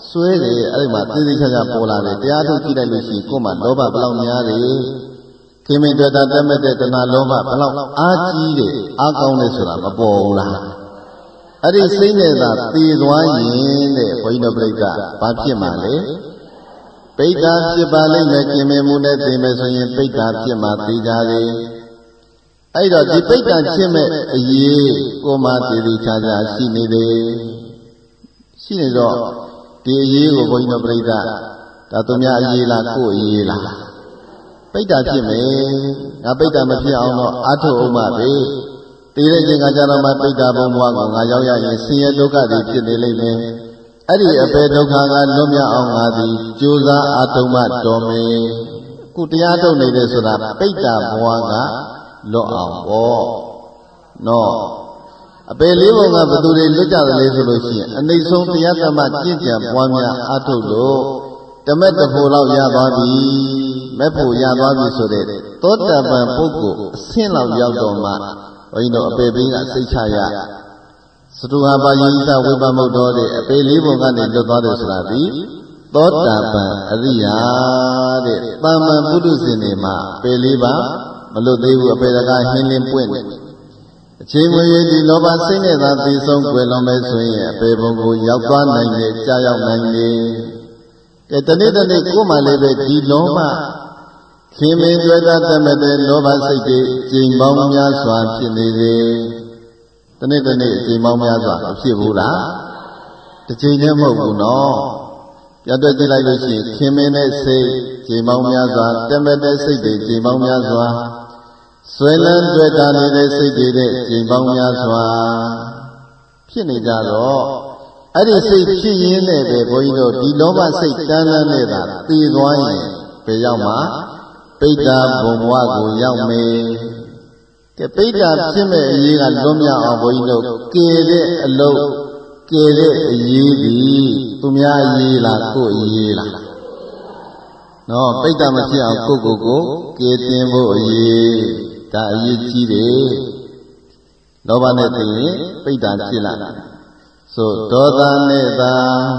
ဆွဲတယ်အဲ့ဒီမှာသေသေးချာချာပေါ်လာတယ်တရားထုတ်ကြည့်လိုက်လို့ရှိရင်ကိုယ်မှာလောဘဘလောက်များတယ်ခင်မင်တွေ့တာတက်မဲ့တဲ့တဏှာလောဘဘလောက်အားကြီးတယ်အားကောင်းတယ်ဆိုတာမပေါ်ဘူးလားအဲ့ဒီစိတ်နဲ့သာသေသွားရင်တဲ့ဘုန်းကြီးတို့ပြိဿဘာဖြစ်မှာလဲပိဋကဖြစ်ပါလိမ့်မယ်ခင်မင်မှုနဲ့သိမယ်ဆိုရင်ပိဋကဖြစ်မှာသိကြတယ်အဲ့တော့ဒီပိဋကဖြစ်မဲ့အရေးကိုမှသေသေးချာချာရှိနေတယ်ရှိနေတော့ဒီအရေးကိုဘုန်းကြီးတို့ပြိဿဒါသူများအရေးလားကိုယ်အရေးလားပိဋကဖြစ်မယ်ငါပိဋကမဖြစ်အောင်တော့အာထုအောင်ပါပဲတည်တဲ့ချိန်ကကြတော့မှပိဋကဘုံဘဝကိုငါရောက်ရရင်ဆင်းရဲဒုက္ခတွေဖြစ်နေလိမ့်မယ်အဲ့ဒီအပေဒုက္ခကလွတ်မြောက်အောင်ငါသည်ကြိုးစားအားထုတ်မှတော်မယ်ခုတရားထုတ်နေတယ်ဆိုတာပိဋကဘဝကလွတ်အောင်ပေါ့နော်အပေလေးဘုံကဘသူတွေလွတ်ကြတယ်လေဆိုလို့ရှိရင်အနိစ္စဆုံးတရားသမကျင့်ကြံပွားများအားထုတ်လို့တမက်တဖို့လောက်ရသွားပြီမဲ့ဖို့ရသွားပြီဆိုတဲ့သောတပန်ပုဂ္ဂိုလ်အဆင့်လောက်ရောက်တော့မှဘုန်းကြီးတို့အပေပေးကစိတ်ချရစတုဟာပါယိသဝိပမုတ်တော်တဲ့အပေလေးဘုံကနေလွတ်သွားတယ်ဆိုတာဒီသောတပန်အရိယာတဲ့တာမန်ပုထုဇဉ်တွေမှာပေလေးပါမလွတ်သေးဘူးအပေတကားဟင်းလင်းပွင့်အချိန်မရွေးဒီလောဘစိတ်နဲ့သာသိဆုံးွယ်လွန်မဲ့ဆိုရင်အပေဘုံကိုရောက်သွားနိုင်တယ်ကြာရောက်နိုင်တယ်ကဲတနေ့တနေ့ကိုယ်မှလည်းပဲဒီလောဘခင်မင်တွေ့တာတတ်မဲ့တဲ့လောဘစိတ်တွေကျိန်ပေါင်းများစွာဖြစ်နေတယ်တနေ့တနေ့ကျိန်ပေါင်းများစွာမဖြစ်ဘူးလားတစ်ချိန်တည်းမဟုတ်ဘူးနော်ပြတ်တွက်ကြည့်လိုက်လို့ရှိရင်ခင်မင်တဲ့စိတ်ကျိန်ပေါင်းများစွာတတ်မဲ့တဲ့စိတ်တွေကျိန်ပေါင်းများစွာဆွဲလန်းတွေ့တာနေတဲ့စိတ်တွေတဲ့ကျိန်ပေါင်းများစွာဖြစ်နေကြတော့အဲ့ဒီစိတ်ဖြစ်ရင်းနဲ့ပဲဘုန်းကြီးတို့ဒီလောဘစိတ်တန်းတန်းနဲ့သာတည်သွားရင်ဘယ်ရောက်မှာပိဋကဘုံဘဝကိုရောက်မယ်ကဲပိဋကဖြစ်မဲ့အရေးကလွတ်မြောက်အောင်ဘုန်းကြီးတို့ကယ်တဲ့အလုပ်ကယ်တဲ့အရေးဒီသူများအရေးလားကိုယ်အရေးလားနော်ပိဋကမဖြစ်အောင်ကိုယ်ကိုကယ်တင်ဖို့အရေးဒါအရေးကြီးတယ်လောဘနဲ့သိရင်ပိဋကဖြစ်လာဆိုဒေါသနဲ့သာ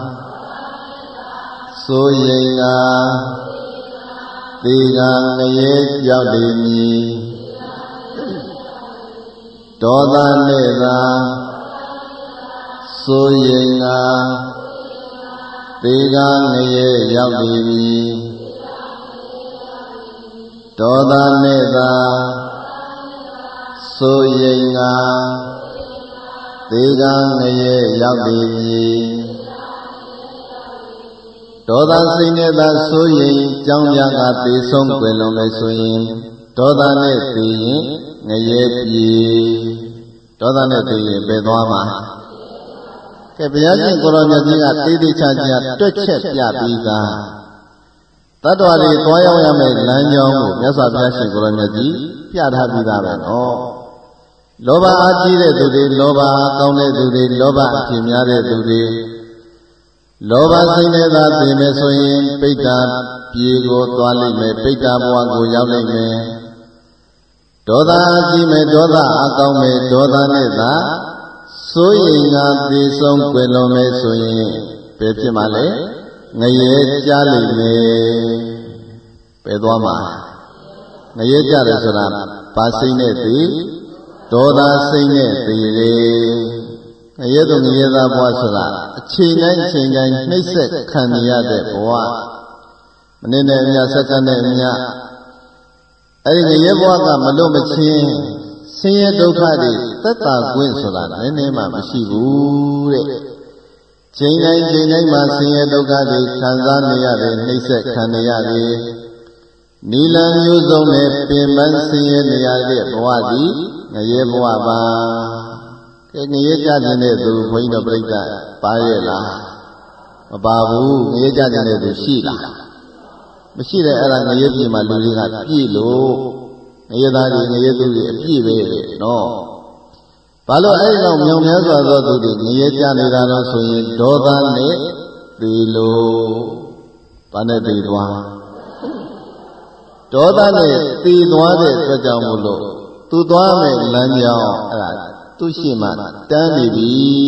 ဆိုရင်ကသေကငရဲကြောက်နေမည်ဒေါသနဲ့သာဆိုရင်ကသေကငရဲရောက်နေမည်ဒေါသနဲ့သာဆိုရင်ကသေကငရဲရောက်နေမည်ဒေါသစိတ်နဲ့သာဆိုရင်ကြောင်းပြကသေဆုံးွယ်လွန်မယ်ဆိုရင်ဒေါသနဲ့သိရင်ငရဲပြေဒေါသနဲ့သိရင်ဘယ်သွားမှာကဲဘုရားရှင်ကိုရောမြတ်ကြီးကတေးသေးချာချာတွက်ချက်ပြပြီးသားတတ္တဝါတွေသွားရောက်ရမယ့်လမ်းကြောင်းကိုမြတ်စွာဘုရားရှင်ကိုရောမြတ်ကြီးပြထားပြီးသားပဲနော်လောဘအားကြီးတဲ့သူတွေလောဘအားကောင်းတဲ့သူတွေလောဘအဖြစ်များတဲ့သူတွေလောဘစိတ်နဲ့သာသိမယ်ဆိုရင်ပိဋကပြေကိုသွားလိမ့်မယ်ပိဋကဘဝကိုရောက်လိမ့်မယ်ဒေါသအားကြီးမယ်ဒေါသအားကောင်းမယ်ဒေါသနဲ့သာစိုးရိမ်ငါသေဆုံးွယ်လွန်မယ်ဆိုရင်ဘယ်ဖြစ်မှာလဲငရဲကြလိမ့်မယ်ဘယ်သွားမှာငရဲကြတယ်ဆိုတာဘာစိတ်နဲ့သိဒေါသစိတ်နဲ့သိတယ်ငရဲသူငရဲသားဘဝဆိုတာအချိန်တိုင်းအချိန်တိုင်းနှိမ့်ဆက်ခံရတဲ့ဘဝမနေ့နဲ့အမျှစက္ကန့်နဲ့အမျှအဲ့ဒီငရဲဘဝကမလွတ်မချင်းဆင်းရဲဒုက္ခတွေသက်သာခွင့်ဆိုတာနည်းနည်းမှမရှိဘူးတဲ့ချိန်တိုင်းချိန်တိုင်းမှာဆင်းရဲဒုက္ခတွေခံစားနေရတယ်နှိမ့်ဆက်ခံနေရတယ်နီလန်မျိုးစုံနဲ့ပင်ပန်းဆင်းရဲနေရတဲ့ဘဝဒီငရဲဘဝပါကဲငရဲကြတဲ့သူဘုန်းကြီးတို့ပြိဿပါရဲ့လားမပါဘူးငရဲကြတဲ့သူရှိလားမရှိတဲ့အဲ့ဒါငရဲပြည်မှာလူတွေကပြည့်လို့ငရဲသားတွေငရဲသူတွေအပြည့်ပဲနော်ဘာလို့အဲ့ဒီလောက်မြောင်များစွာသောသူတွေငရဲကြနေတာတော့ဆိုရင်ဒေါသနဲ့သေလို့ဘာနဲ့သေသွားဒေါသနဲ့သေသွားတဲ့အတွက်ကြောင့်မို့လို့သူသွားမဲ့လမ်းကြောင်းအဲ့ဒါသူရှိမှတန်းနေပြီ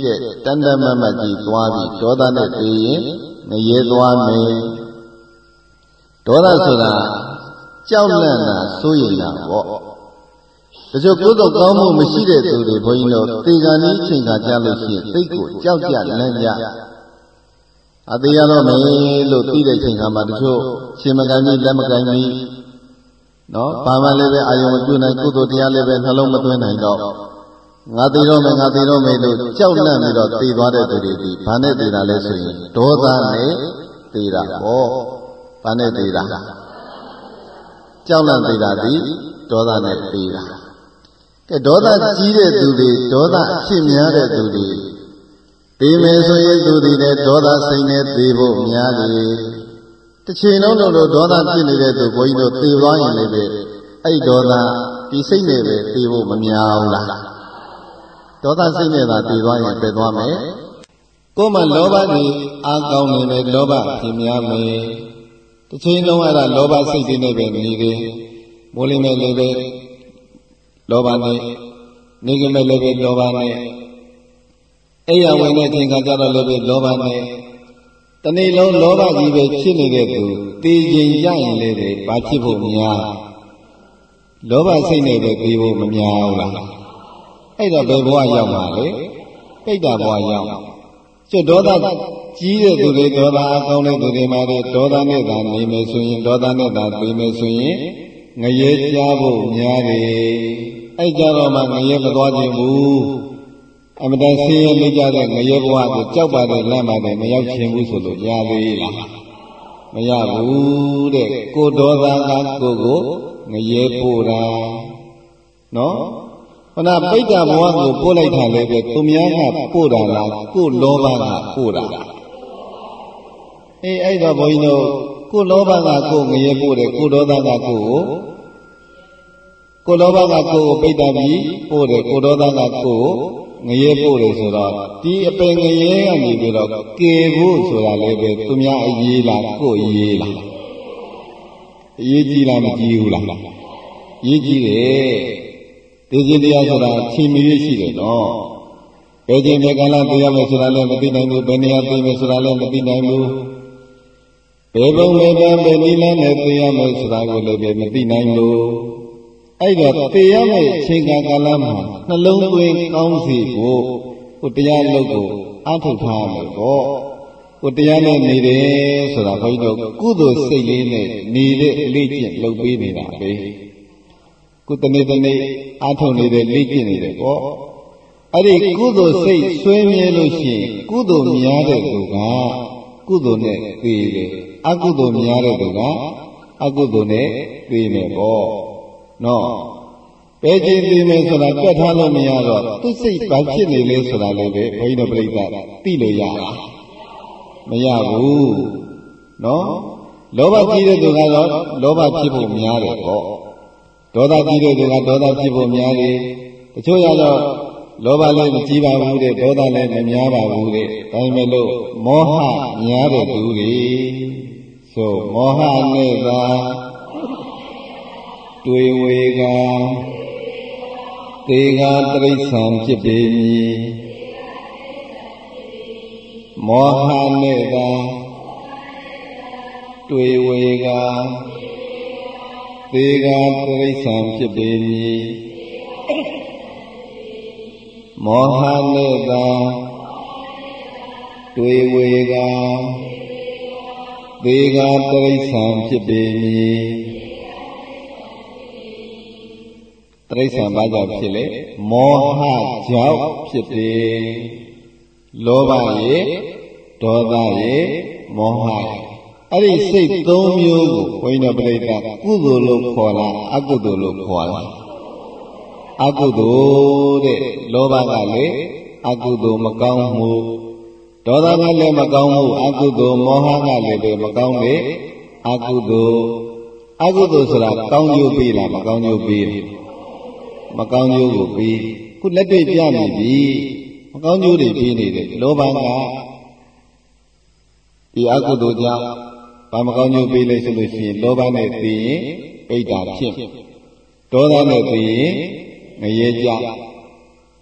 တဲ့တန်တမတ်မတ်ကြီးသွားပြီးဒေါသနဲ့တည်ရင်ငရဲသွားမယ်ဒေါသဆိုတာကြောက်လန့်တာစိုးရိမ်တာပေါ့တချို့ကုသိုလ်ကောင်းမှုမရှိတဲ့သူတွေဘုန်းကြီးတို့သေကံဤအချိန်ခါကြလို့ရှိရင်သိကိုကြောက်ကြလန့်ကြအသေးရတော့မယ်လို့သိတဲ့ချိန်ခါမှာတချို့ရှင်မကံကြီးလက်မကံကြီးနော်ဘာမှလည်းပဲအာယုံမပြုနိုင်ကုသိုလ်တရားလည်းပဲနှလုံးမသွင်းနိုင်တော့ငါသိတော့မယ်လို့ကြောက်လန့်ပြီးတော့သိသွားတဲ့သူတွေဒီဘာနဲ့သိတာလဲဆိုရင်ဒေါသနဲ့သိတာပေါ့ဘာနဲ့သိတာကြောက်လန့်သိတာဒီဒေါသနဲ့သိတာကဲဒေါသကြီးတဲ့သူတွေဒေါသအဖြစ်များတဲ့သူတွေသိမယ်ဆိုရင်သူတွေလည်းဒေါသစိတ်နဲ့သိဖို့များတယ်တစ်ချိန်လုံးလို့ဒေါသဖြစ်နေတဲ့သူဘုန်းကြီးတို့သိသွားရင်လည်းပဲအဲ့ဒေါသဒီစိတ်နဲ့ပဲသိဖို့မများဘူးလားဒေါသစိတ်နဲ့သာသိသွားရင်ပြည့်သွားမယ်ကိုယ်မှလောဘကြီးအားကောင်းနေတယ်လောဘဖြစ်များမယ်တစ်ချိန်လုံးအဲ့ဒါလောဘစိတ်တွေနဲ့ပဲနေတယ်မိုးလိမ့်မဲ့လည်းပဲလောဘနဲ့နေကမဲ့လည်းပဲလောဘနဲ့အဲ့ရဝင်တဲ့ချိန်ခါကျတော့လည်းပဲလောဘနဲ့တနေ့လုံးလောဘကြီးပဲဖြစ်နေတဲ့သူသိရင်ကြရင်လည်းပဲဘာဖြစ်ဖို့များလောဘစိတ်နဲ့ပဲသိဖို့မများဘူးလားအဲ့တော့ဘယ်ဘဝရောက်မှာလဲပိဋကဘဝရောက်ကျွတ်ဒေါသကြီးတဲ့သူတွေဒေါသအကောင်းတဲ့သူတွေမှာဒေါသနဲ့သာနေမယ်ဆိုရင်ဒေါသနဲ့သာသိမယ်ဆိုရင်ငရဲကြားဖို့များတယ်အဲ့ကြတော့မှငရဲမသွားခြင်းဘူးအမတန်ဆင်းရဲနေကြတဲ့ငရဲဘဝကိုကြောက်ပါတယ်လန့်ပါတယ်မရောက်ခြင်းဘူးဆိုလို့ရသေးလားမရဘူးတဲ့ကိုဒေါသကကိုငရဲပို့တာနော်ခဏပိဋကဘဝကိုပို့လိုက်တာလည်းပဲသူများကပို့တာလားကိုလောဘကပို့တာအဲ့တော့ဘုန်းကြီးတို့ကိုလောဘကကိုငရဲပို့တယ်ကိုဒေါသကကိုလောဘကကိုပိဋကပြီးပို့တယ်ကိုဒေါသကကိုငရဲပို့တယ်ဆိုတော့ဒီအပင်ငရဲကနေပြီးတော့ကေဖို့ဆိုတာလည်းပဲသူများအရေးလားကိုအရေးလားအရေးကြီးလားမကြီးဘူးလားရေးကြီးတယ်သိခြင်းတရားဆိုတာချိန်မီရှိတယ်နော်ဘယ်ချိန်ဘယ်ကာလသိရမယ်ဆိုတာလည်းမသိနိုင်ဘူးဘယ်နေရာသိမယ်ဆိုတာလည်းမသိနိုင်ဘူးဘယ်ပုံဘယ်ပန်းဘယ်နည်းလမ်းနဲ့သိရမယ်ဆိုတာကိုလည်းမသိနိုင်ဘူးအဲ့တော့သိရမယ့်ချိန်ကာလမှာနှလုံးသွင်းကောင်းစီကိုတရားလုပ်ကိုအားထုတ်ထားမယ်ပေါ့တရားနဲ့နေတယ်ဆိုတာဘုန်းကြီးတို့ကုသိုလ်စိတ်လေးနဲ့နေတဲ့လေ့ကျင့်လုပ်ပေးနေတာပဲကုသနေ့အားထုတ်နေတဲ့လေ့ကျင့်နေတယ်ပေါ့အဲ့ဒီကုသိုလ်စိတ်ဆွေးမြဲလို့ရှိရင်ကုသိုလ်များတဲ့သူကကုသိုလ်နဲ့သိတယ်အကုသိုလ်များတဲ့သူကအကုသိုလ်နဲ့သိမယ်ပေါ့နော်ဘယ်ချိန်သိမယ်ဆိုတာတွက်ထားလို့မရတော့သူစိတ်ဘာဖြစ်နေလဲဆိုတာလည်းပဲဘုန်းကြီးတို့ပြိဿသိလို့ရတာမရဘူးနော်လောဘကြီးတဲ့သူကတော့လောဘဖြစ်ဖို့များတယ်ပေါ့ဒေါသကြီးတဲ့သူကဒေါသဖြစ်ဖို့များတယ်တချို့ရတော့လောဘလည်းမကြီးပါဘူးတဲ့ဒေါသလည်းမများပါဘူးတဲ့ဒါပေမဲ့လို့မောဟများတဲ့သူတွေဆိုမောဟနဲ့သာတွေ့ဝေကသေဃာတိရစ္ဆာန်ဖြစ်ပေမည်မောဟနဲ့သာတွေ့ဝေကသေဃာတိရစ္ဆာန်ဖြစ်ပေမည်မောဟနဲ့သာတွေ့ဝေကသေဃာတိရစ္ဆာန်ဖြစ်ပေမည်တိရစ္ဆာန်ဘာကြောင့်ဖြစ်လဲမောဟကြောင့်ဖြစ်တယ်လောဘရေဒေါသရေမောဟအဲ့ဒီစိတ်သုံးမျိုးကိုဘုန်းကြီးတို့ပြိဿကုသိုလ်လို့ခေါ်လားအကုသိုလ်လို့ခေါ်လားအကုသိုလ်တဲ့လောဘကလည်းအကုသိုလ်မကောင်းမှုဒေါသကလည်းမကောင်းမှုအကုသိုလ်မောဟကလည်းပဲမကောင်းတဲ့အကုသိုလ်ဆိုတာကောင်းကျိုးပေးလားမကောင်းကျိုးပေးလားမကောင်းကျိုးကိုပေးခုလက်တွေ့ပြနေပြီမကောင်းကျိုးတွေပေးနေတယ်လောဘကဒီအကုသိုလ်ကြောင့်ဘာမကောင်းကျိုးပေးလဲဆိုလို့ရှိရင်လောဘနဲ့သိရင်ပိဋကဖြစ်ဒေါသနဲ့သိရင်ငရဲကြ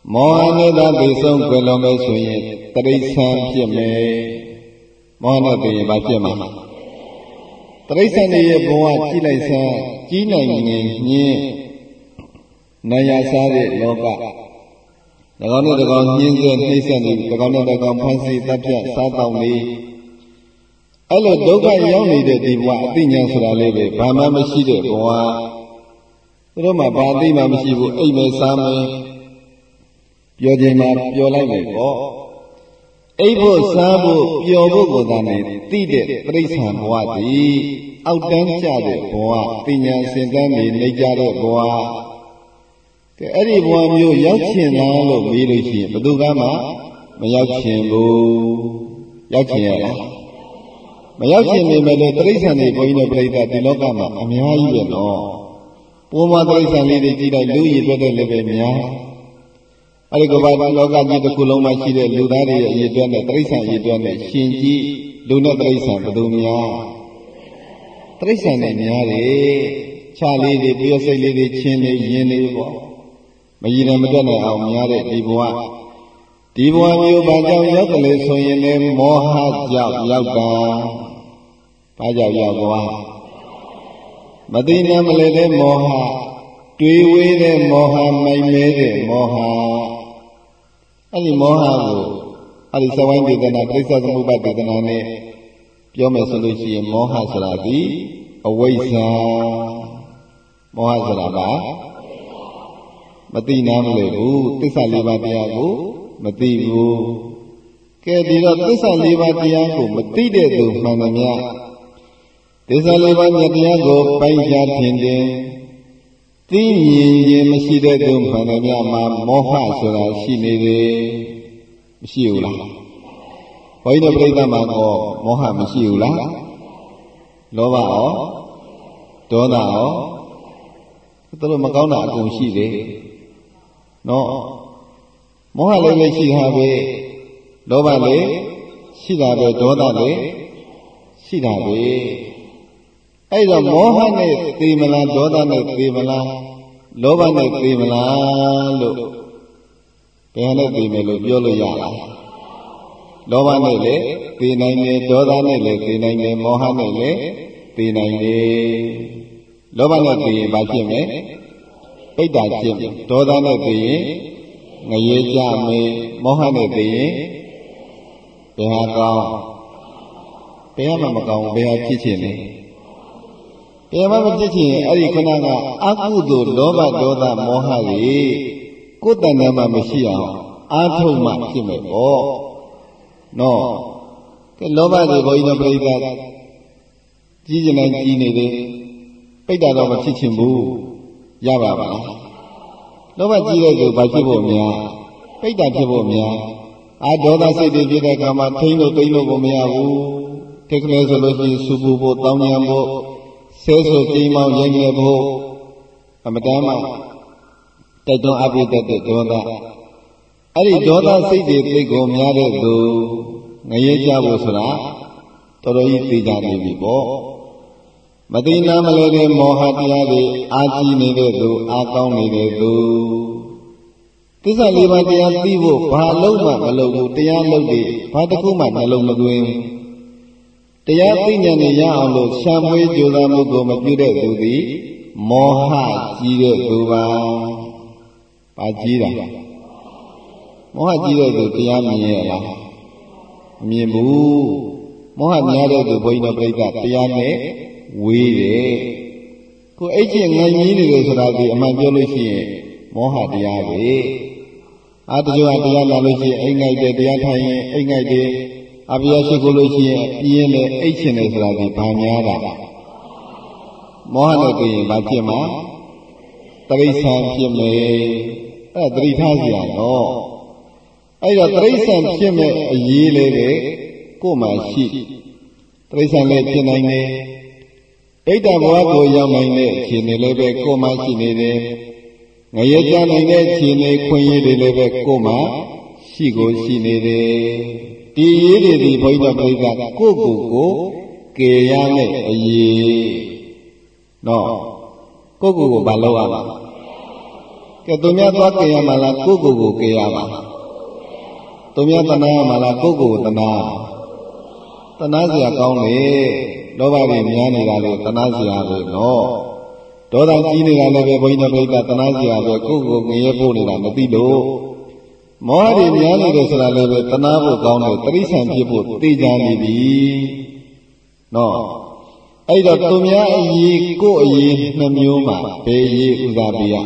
မောဟနဲ့သာသိဆုံးကြလုံးပဲဆိုရင်တိရစ္ဆာန်ဖြစ်မယ်မောဟနဲ့သိရင်ဘာဖြစ်မှာတိရစ္ဆာန်ရဲ့ဘဝကြည့်လိုက်စမ်းကြီးနိုင်ငင်ညင်းနာယစားတဲ့လောကတကောင်နဲ့တကောင်ညင်းစေနှိမ့်ဆက်နေတကောင်နဲ့တကောင်ဖန်ဆီးတပ်ဖြတ်စားတောင်းနေအဲ့လိုဒုက္ခရောက်နေတဲ့ဒီဘဝအသိဉာဏ်ဆိုတာလေးပဲဘာမှမရှိတဲ့ဘဝသူတို့မှဘာသိမှမရှိဘူးအိမ်မယ်စားမယ်ပြောခြင်းမှာပြောလိုက်မယ်ပေါ့အိပ်ဖို့စားဖို့ပျော်ဖို့ကိုသာနေသိတဲ့တိရစ္ဆာန်ဘဝတည်အောက်တန်းကျတဲ့ဘဝပညာစင်တန်းနေနေကြတဲ့ဘဝကဲအဲ့ဒီဘဝမျိုးရောက်ချင်လားလို့မေးလို့ရှိရင်ဘယ်သူကမှမရောက်ချင်ဘူးရောက်ချင်ရလားမရောက်ချင်နေမယ်လို့တိရစ္ဆာန်တွေဘုန်းကြီးတို့ပြိဿဒီလောကမှာအများကြီးပဲနော်ပုံမှန်တိရစ္ဆာန်လေးတွေကြည့်လိုက်လူရည်ပြတဲ့လည်းပဲများအဲ့ဒီကဘာလောကကြီးတစ်ခုလုံးမှာရှိတဲ့လူသားတွေရဲ့အရေးအတွက်နဲ့တိရစ္ဆာန်အရေးအတွက်နဲ့ရှင်ကြီးလူနဲ့တိရစ္ဆာန်ဘယ်သူများတိရစ္ဆာန်တွေများတယ်ခြားလေးတွေပြည့်စိတ်လေးတွေချင်းလေးယင်းလေးပေါ့မရည်တယ်မတွက်နိုင်အောင်များတဲ့ဒီဘဝမျိုးဘာကြောင့်ရောက်တယ်လဲဆိုရင်လည်းမောဟကြောင့်ရောက်တာဘာကြောင့်ရောက်သွားမသိနာမလဲတဲ့မောဟတွေးဝေးတဲ့မောဟမိုက်မဲတဲ့မောဟအဲ့ဒီမောဟကိုအဲ့ဒီသဝိုင်းဒေသနာပြိဿသမုပ္ပါဒေသနာနဲ့ပြောမယ်ဆိုလို့ရှိရင်မောဟဆိုတာဒီအဝိဇ္ဇာမောဟဆိုတာကမသိနာမလဲဘူးသစ္စာလေးပါးတရားကိုမသိဘူးကဲဒီတော့သစ္စာလေးပါးတရားကိုမသိတဲ့သူမှန်သမျှသစ္စာလေးပါးတရားကိုပိုင်းခြားထင်တယ်သိမြင်ခြင်းမရှိတဲ့သူမှန်သမျှမှာမောဟဆိုတာရှိနေတယ်မရှိဘူးလားဘုန်းကြီးတို့ပြိဿမှာကောမောဟမရှိဘူးလားလောဘရောဒေါသရောသူတို့မကောင်းတာအကုန်ရှိတယ်နော်မောဟလည်းပဲရှိတာပဲလောဘလည်းရှိတာပဲဒေါသလည်းရှိတာပဲအဲ့တော့မောဟနဲ့သိမလားဒေါသနဲ့သိမလားလောဘနဲ့သိမလားလို့ဘယ်နဲ့သိမယ်လို့ပြောလို့ရလားလောဘနဲ့လည်းသိနိုင်တယ်ဒေါသနဲ့လည်းသိနိုင်တယ်မောဟနဲ့လည်းသိနိုင်တယ်လောဘနဲ့သိရင်ဘာဖြစ်မလဲပိဋ္ဌာဖြစ်မယ်ဒေါသနဲ့သိရင်ငရေကြမယ်မောဟနဲ့သိရင်ဘယ်ဟာကောင်းဘယ်မှမကောင်းဘယ်ဟာဖြစ်ချင်လဲဘယ်မှမဖြစ်ချင်အဲ့ဒီခဏကအကုသိုလ်လောဘဒေါသမောဟတွေကိုယ်တဏ္ဍာမှာမရှိအောင်အာထုတ်မှဖြစ်မယ်ပေါ့နော်ကဲလောဘတွေဘုန်းကြီးတို့ပြိဿကြီးကျင်တိုင်းကြီးနေတယ်ပိဋ္ဌာတော့မဖြစ်ချင်ဘူးရပါပါလားလောဘကြီးတဲ့သူဘာဖြစ်ဖို့များပိဋ္ဌာဖြစ်ဖို့များဒေါသစိတ်တွေဖြစ်တဲ့အခါမှာထိန်းလို့သိမ်းလို့ကိုမရဘူးတကယ်ဆိုလို့ရှိရင်စူပူဖို့တောင်းညံဖို့ဆဲဆိုကြိမ်မောင်းရိုက်နေဖို့အမတမ်းမှတိုက်တွန်းအပ်တဲ့ဒေါသအဲ့ဒီဒေါသစိတ်တွေသိကိုများတဲ့သူငရေကြဖို့ဆိုတာတော်တော်ကြီးသိကြနေပြီပေါ့မသိနာမလဲတဲ့မောဟတရားတွေအာကြီးနေတဲ့သူအာကောင်းနေတဲ့သူသစ္စာလေးပါးတရားသိဖို့ဘာလုံးမှမလုပ်ဘူးတရားလုပ်တယ်ဘာတစ်ခုမှနှလုံးမသွင်းတရားသိဉာဏ်နဲ့ရအောင်လို့ရှာမွေးကြိုးစားမှုကိုမပြုတဲ့သူသည်မောဟကြီးတဲ့သူပါဘာကြီးတာမောဟကြီးတဲ့သူတရားမြင်ရလားမမြင်ဘူးမောဟများတဲ့သူဘုန်းကြီးတို့ပြိဿတရားနဲ့ဝေးတယ်ကိုအိတ်ချင်းငြိုင်းကြီးနေတယ်ဆိုတာဒီအမှန်ပြောလို့ရှိရင်မောဟတရားပဲတချို့ကတရားလာလို့ရှိရင်အိမ်ငိုက်တယ်တရားထိုင်ရင်အိမ်ငိုက်တယ်အပြည့်ရှိခိုးလို့ရှိရင်ပြင်းတယ်အိတ်ချင်တယ်ဆိုတာဒီဘာများတာမောဟနဲ့တွေ့ရင်ဘာဖြစ်မှာတရိစ္ဆာန်ဖြစ်မယ်သတိထားစရာတော့အဲ့တော့တရိစ္ဆာန်ဖြစ်မဲ့အရေးလေးတွေကိုယ်မှရှိတရိစ္ဆာန်လည်းဖြစ်နိုင်တယ်ပိဋ္ဌဘဝကိုရောက်နိုင်တဲ့အခြေအနေလည်းပဲကိုယ်မှရှိနေတယ်ငရေကြနိုင်တဲ့အခြေအနေခွင့်ရည်တွေလည်းပဲကိုယ်မှရှိကိုရှိနေတယ်ဒီရေးတွေဒီဘုရားပြိဿကိုယ်ကယ်ရမယ့်အရေးနော်ကိုယ်ကိုဘာလုပ်ရမှာ cái tụi nhá toát kia mà là cô kia mà tụi nhá tana mà là cô tana gì à con này đâu phải đi nhá này là tana gì à vậy nó đó là chỉ này là về bây giờ tana gì à vậy cô nghe phụ này là nó tí đồ mỗi đi nhá này là về tana phụ con này tây sản chỉ phụ tây giang đi nó ấy đó tụi nhá gì cô gì nằm nhiều mà về gì uzabia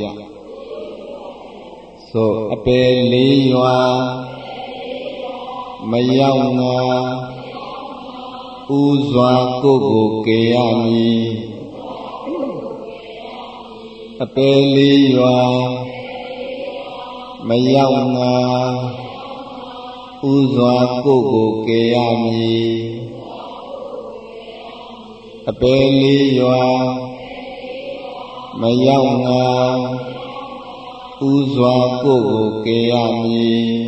so ape lý hoa mày ông uzwa cô kê ani ape lý hoa mày ông uzwa cô kê ani ape lý hoa mày ông uzwa cô kê ani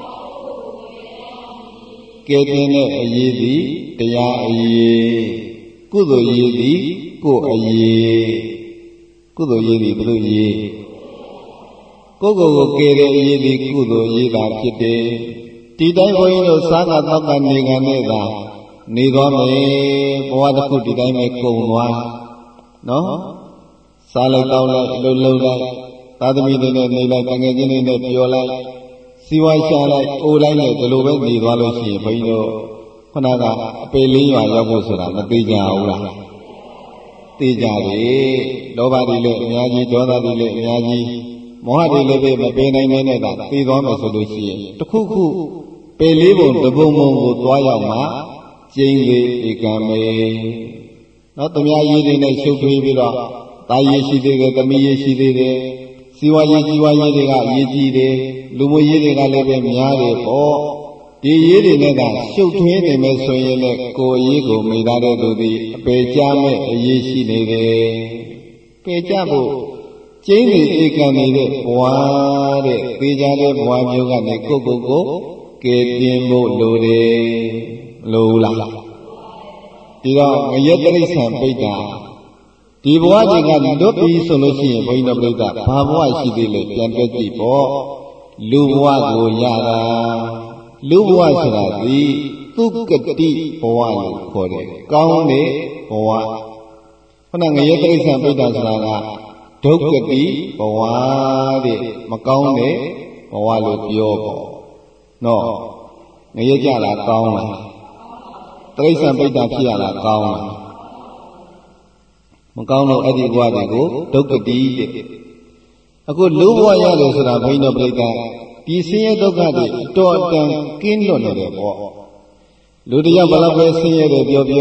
kê tên này gì điတရားအရေးကုသိုလ်ရေးသည်ကိုယ်အရေးကုသိုလ်ရေးသည်ဘယ်လိုရေးကိုယ်ကိုကယ်တဲ့အရေးသည်ကုသိုလ်ရေးတာဖြစ်တယ်ဒီတိုင်းဘုန်းကြီးတို့စားကသောက်ကနေခံနေတာနေသွားမယ်ဘဝတစ်ခုဒီတိုင်းပဲကုန်သွားနော်စားလိုက်တောင်းလိုက်လှုပ်လိုက်သာသမီတွေနဲ့နေလိုက်တငယ်ချင်းတွေနဲ့ပြောလိုက်စီဝါရှာလိုက်အိုလိုက်နဲ့ဒီလိုပဲနေသွားလို့ရှိရင်ဘုန်းကြီးတို့ခဏကအပေလေးရွာရောက်ဖို့ဆိုတာမသေးကြဘူးလားသိကြတယ်လောဘတွေလည်းအများကြီးဒေါသတွေလည်းအများကြီးမောဟတွေလည်းပဲမပေးနိုင်တဲ့တာသိသွားမယ်ဆိုလို့ရှိရင်တစ်ခုခုပေလေးပုံတပုံပုံကိုသွားရောက်မှကျင်းလေးဧကံမေနော်သူများရေးတွေနဲ့ရှုပ်ထွေးပြီးတော့တာရည်ရှိသေးတယ်သမီးရည်ရှိသေးတယ်စီဝါရေးကြီးဝါရေးတွေကအရေးကြီးတယ်လူမှုရေးတွေကလည်းပဲများတယ်ပေါ့ဒီရေးတွေနဲ့ကရှုပ်ထွေးနေမယ်ဆိုရင်လည်းကိုယ်ရေးကိုမိသားတဲ့သူသည်အပေကြမဲ့အရေးရှိနေတယ်ပေကြဖို့ကျင်းနေဧကံနေတဲ့ဘဝတဲ့သေချာတဲ့ဘဝမျိုးကနေကိုယ်ကိုကယ်တင်ဖို့လိုတယ်လို့လားဒီတော့ငရဲတိရစ္ဆာန်ပိဋကဒီဘဝတွေကလွတ်ပြီဆိုလို့ရှိရင်ဘုန်းကြီးတို့ပြိဿဘာဘဝရှိသေးလဲပြန်တွက်ကြည့်ပေါ့လူဘဝကိုရတာလူဘဝဆိုတာဒီသုကတိဘဝလို့ခေါ်တယ်ကောင်းတဲ့ဘဝခုနငရဲတိရစ္ဆာန်ပိဋကဆိုတာကဒုက္ခတိဘဝတဲ့မကောင်းတဲ့ဘဝလို့ပြောပေါ့နော်ငရဲကြလားကောင်းလားတိရစ္ဆာန်ပိဋကဖြစ်ရလားကောင်းလားမကောင်းတော့အဲ့ဒီဘဝတွေကိုဒုက္ခတိတဲ့အခုလူဘဝရတယ်ဆိုတာဘုန်းကြီးတို့ပြိဿဒီဆင်းရဲဒုက္ခတွေအတော်အတန်ကင်းလွတ်နေတယ်ပေါ့လူတယောက်ဘယ်လောက်ပဲဆင်းရဲတယ်ပြောဘယ်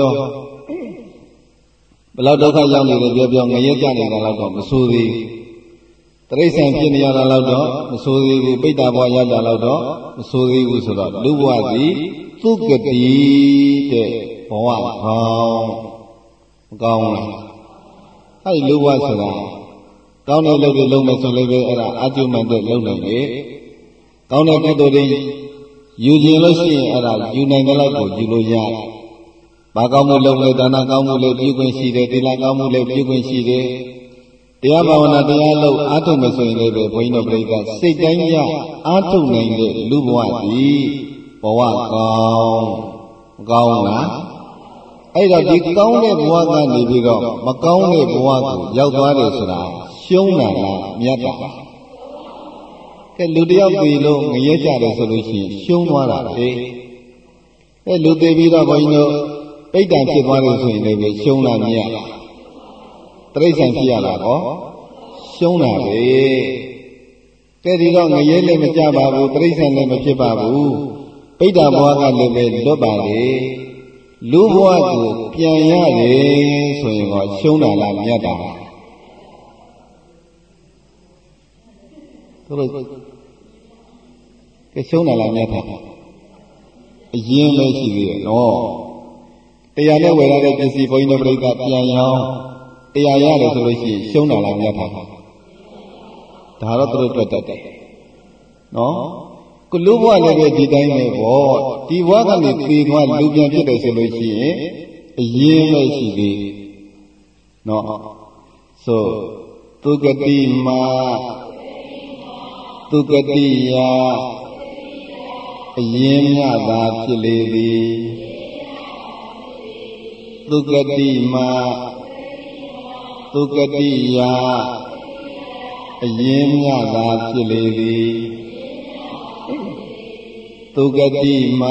လောက်ဒုက္ခရောက်နေတယ်ပြောငရဲကြနေတာတော့မဆိုးသေးဘူးတိရစ္ဆာန်ဖြစ်နေရတာတော့မဆိုးသေးဘူးပိဋကဘဝရောက်တာတော့မဆိုးသေးဘူးဆိုတော့လူဘဝသည်သုကတိတဲ့ဘဝကောင်းမကောင်းလားအဲ့ဒီလူဘဝဆိုတာကောင်းတဲ့လုပ်တွေလုပ်မယ်ဆိုလည်းပဲအဲ့ဒါအကျုံးမှန်တဲ့လုပ်နိုင်လေကောင်းတဲ့ကုသိုလ်တွေယူခြင်းလို့ရှိရင်အဲ့ဒါယူနိုင်တဲ့လောက်ကိုယူလို့ရတယ်။ဘာကောင်းမှုလုပ်လဲဒါနကောင်းမှုလည်းပြုခွင့်ရှိတယ်၊သီလကောင်းမှုလည်းပြုခွင့်ရှိတယ်။တရားဘာဝနာတရားလုပ်အားထုတ်မယ်ဆိုရင်လည်းဘုန်းကြီးတို့ပြိဿစိတ်တိုင်းကြအားထုတ်နိုင်တဲ့လူဘဝသည်ဘဝကောင်းမကောင်းလား။အဲ့တော့ဒီကောင်းတဲ့ဘဝကနေပြီးတော့မကောင်းတဲ့ဘဝကိုရောက်သွားတယ်ဆိုတာရှုံးတာလားမြတ်တာကဲလူတယောက်ပြီလို့ငရဲကြတယ်ဆိုလို့ရှိရင်ရှုံးသွားတာလေအဲလူသေးပြီးတော့ဘုန်းကြီးတို့ပိဋကဖြစ်သွားတယ်ဆိုရင်လည်းရှုံးလာမြတ်တိရစ္ဆာန်ဖြစ်ရတာကောရှုံးတာပဲကဲဒီတော့ငရဲလည်းမကြပါဘူးတိရစ္ဆာန်လည်းမဖြစ်ပါဘူးပိဋကဘဝကလည်းပဲလွတ်ပါလေလူဘဝကိုပြန်ရတယ်ဆိုရင်တော့ရှုံးတာလားမြတ်တာတို့ကရှုံးတာလားမြတ်တာအရင်ပဲရှိသေးတယ်နော်တရားနဲ့ဝယ်ရတဲ့ပစ္စည်းဘုန်းကြီးတို့ပြိဿပြန်ရောင်းတရားရတယ်ဆိုလို့ရှိရင်ရှုံးတာလားမြတ်တာဒါတော့သူတို့တွေ့တတ်တယ်နော်ကလူဘဝလည်းပဲဒီတိုင်းပဲပေါ့ဒီဘဝကနေသေသွားလူပြန်ဖြစ်တယ်ဆိုလို့ရှိရင်အရင်ပဲရှိသေးနော်ဆိုသူကတိမာသူကတိယအရင်မြသာဖြစ်လေသည်သူကတိမသူကတိယအရင်မြသာဖြစ်လေသည်သူကတိမ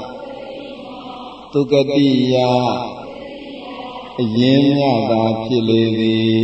သူကတိယအရင်မြသာဖြစ်လေသည်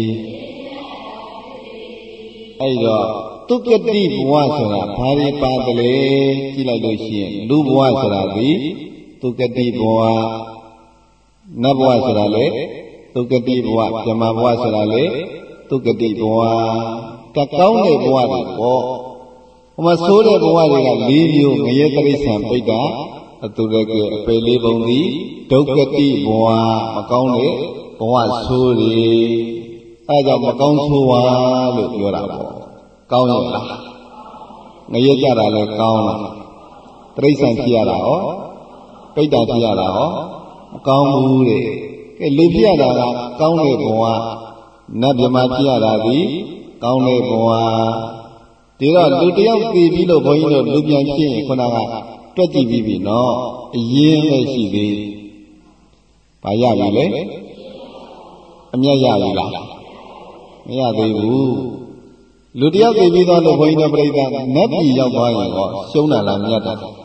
အဲ့တော့သူကတိဘဝဆိုတာဘာတွေပါတယ်လဲကြည့်လိုက်လို့ရှိရင်လူဘဝဆိုတာဒီသူကတိဘဝနတ်ဘဝဆိုတာလေသူကတိဘဝဗြဟ္မာဘဝဆိုတာလေသူကတိဘဝကကောင်းတဲ့ဘဝတွေပေါ့ဟိုမှာဆိုးတဲ့ဘဝတွေက၄မျိုးငရဲတိရစ္ဆာန်ပိဋ္ဌာအတုရကအပယ်လေးပုံသည်ဒုက္ခတိဘဝမကောင်းတဲ့ဘဝဆိုးတွေအဲကြောင့်မကောင်းဆိုးဝါလို့ပြောတာပေါ့ကောင်းရဲ့လားငရဲကြတာလည်းကောင်းလားတိရစ္ဆာန်ဖြစ်ရတာဟောပိဋ္ဌာဖြစ်ရတာဟောမကောင်းဘူးတဲ့ကဲလူဖြစ်ရတာကကောင်းတဲ့ဘဝနတ်မြမဖြစ်ရတာဒီကောင်းတဲ့ဘဝဒီတော့လူတယောက်သိပြီးလို့ဘုန်းကြီးတို့လူပြန်ဖြစ်ရင်ခုနကတွက်ကြည့်ပြီးပြီနော်အရင်လည်းရှိသေးဘာရပြီလဲအမြတ်ရပြီလားမရသေးဘူးလူတယောက်သိပြီးတော့လို့ဘုန်းကြီးတို့ပြိဿနတ်ပြည်ရောက်သွားရင်တော့ရှုံးတာလားမြတ်တာဟော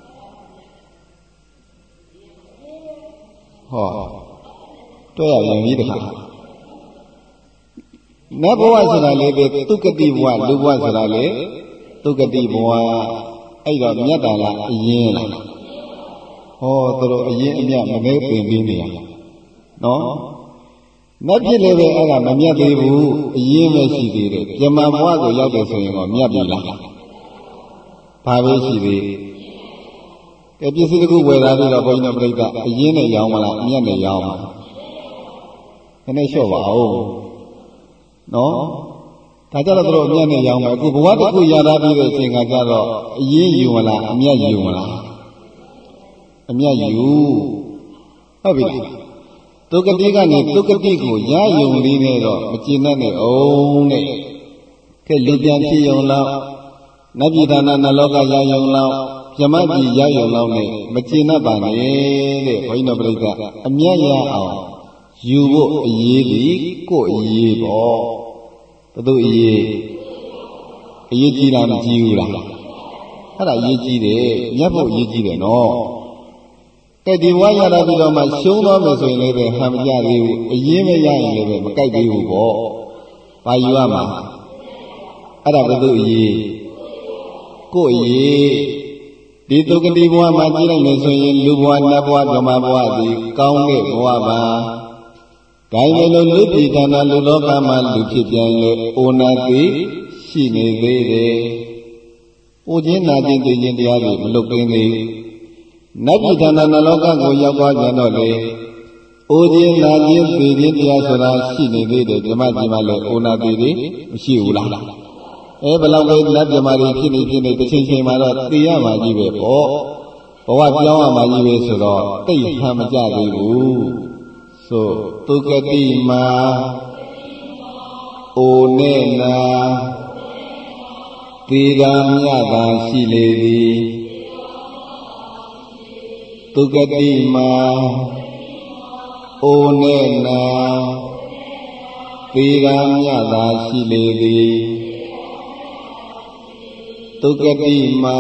တွေ့ရရင်ပြီးတခါနတ်ဘဝဆိုတာလေပဲသူကတိဘဝလူဘဝဆိုတာလေသူကတိဘဝအဲ့တော့မြတ်တာလားအရင်လားဟောသူတို့အရင်အမြတ်မမဲပင်ပြီးနေရနော်နတ်ဖြစ်လည်းပဲအဲ့ဒါမမြတ်သေးဘူးအရင်ပဲရှိသေးတယ်ဗြဟ္မာဘဝကိုရောက်တယ်ဆိုရင်တော့မြတ်ပြီလားဘာပဲရှိသေးကဲပစ္စည်းတစ်ခုဝယ်လာပြီးတော့ဘုန်းကြီးတို့ပြိဿအရင်နဲ့ရောင်းမလားအမြတ်နဲ့ရောင်းမလားခဏလျှော့ပါဦးနော်ဒါကြတော့တို့အမြတ်နဲ့ရောင်းမယ်အခုဘဝတစ်ခုရတာပြီးတဲ့အချိန်ကကြတော့အရင်ယူမလားအမြတ်ယူမလားအမြတ်ယူဟုတ်ပြီလားဒုက္ခတိကနေဒုက္ခတိကိုရယုံလေးနဲ့တော့မကျင်တတ်နဲ့အောင်တဲ့ကဲလူပြန်ဖြစ်ယုံလောက်နတ်ပြည်ဌာနနလောကရယုံလောက်ဗြဟ္မပြည်ရယုံလောက်နဲ့မကျင်တတ်ပါနဲ့တဲ့ဘုန်းကြီးတို့ပြိဿအမြတ်ရအောင်ယူဖို့အရေးကြီးကိုယ်အရေးပေါ့ဘသူအရေးကြီးလားမကြီးဘူးလားအဲ့ဒါအရေးကြီးတယ်မြတ်ဖို့အရေးကြီးတယ်နော်ကဲဒီဝါရတာပြီးတော့မှရှုံးသွားမယ်ဆိုရင်လည်းပဲဟန်မကြသေးဘူးအရင်မရရင်လည်းပဲမကြိုက်သေးဘူးပေါ့ဘာယူရမှာအဲ့ဒါဘသူအရေးကိုယ်အရေးဒီဒုက္ခတိဘဝမှာကြည့်လိုက်မယ်ဆိုရင်လူဘဝနတ်ဘဝဗြဟ္မာဘဝဒီကောင်းတဲ့ဘဝပါဒါပေမဲ့လူပြည်ဌာနလူလောကမှာလူဖြစ်ပြန်လေအိုနာသိရှိနေသေးတယ်။အိုခြင်းနာခြင်းသိခြင်းတရားတွေမလွတ်ကင်းသေးဘူး။နတ်ပြည်ဌာနနလောကကိုရောက်သွားကြတော့လေအိုခြင်းနာခြင်းသိခြင်းတရားဆိုတာရှိနေသေးတယ်ဓမ္မကြီးမှလည်းအိုနာသိတွေမရှိဘူးလား။ဘယ်လောက်ပဲနတ်ပြမာတွေဖြစ်နေတစ်ချိန်ချိန်မှာတော့သိရမှာကြီးပဲပေါ့။ဘဝပြောင်းရမှာကြီးပဲဆိုတော့သိဟန်မကြသေးဘူး။ဆိုသူကတိမာအိုနဲ့နာသီရာမြတာရှိလေသည်သူကတိမာအိုနဲ့နာသီရာမြတာရှိလေသည်သူကတိမာ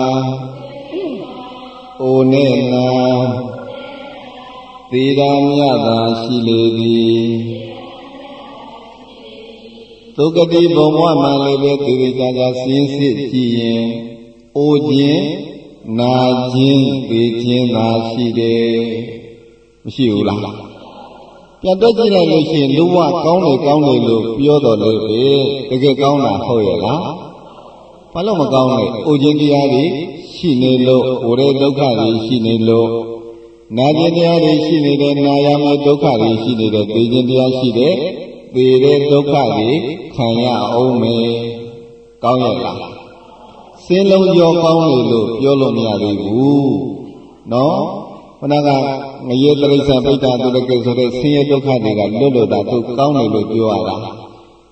အိုနဲ့နာသီရာမြတာရှိလေသည်သုကတိဘုံဘဝမှာလည်းပဲသေသေးချာချာစင်းစစ်ကြည့်ရင်အိုခြင်းနာခြင်းသိခြင်းသာရှိတယ်မရှိဘူးလားပြန်တွက်ကြည့်လိုက်လို့ရှိရင်လူဘဝကောင်းတယ်လို့ပြောတော်လို့ပဲတကယ်ကောင်းတာဟုတ်ရဲ့လားဘာလို့မကောင်းလဲအိုခြင်းတရားတွေရှိနေလို့ဟိုတဲ့ဒုက္ခတွေရှိနေလို့နာခြင်းတရားတွေရှိနေတယ်နာရမယ့်ဒုက္ခတွေရှိနေတယ်သိခြင်းတရားရှိတယ်သေတဲ့ဒုက္ခတွေခံရအောင်မယ်ကောင်းရဲ့လားစင်းလုံးရောကောင်းလေလို့ပြောလို့မရသေးဘူးနော်ခဏကငရေတိရစ္ဆာန်ပိဋ္ဌာသူတကယ်ဆိုတဲ့ဆင်းရဲဒုက္ခတွေကလွတ်လို့သာသူကောင်းတယ်လို့ပြောရတာ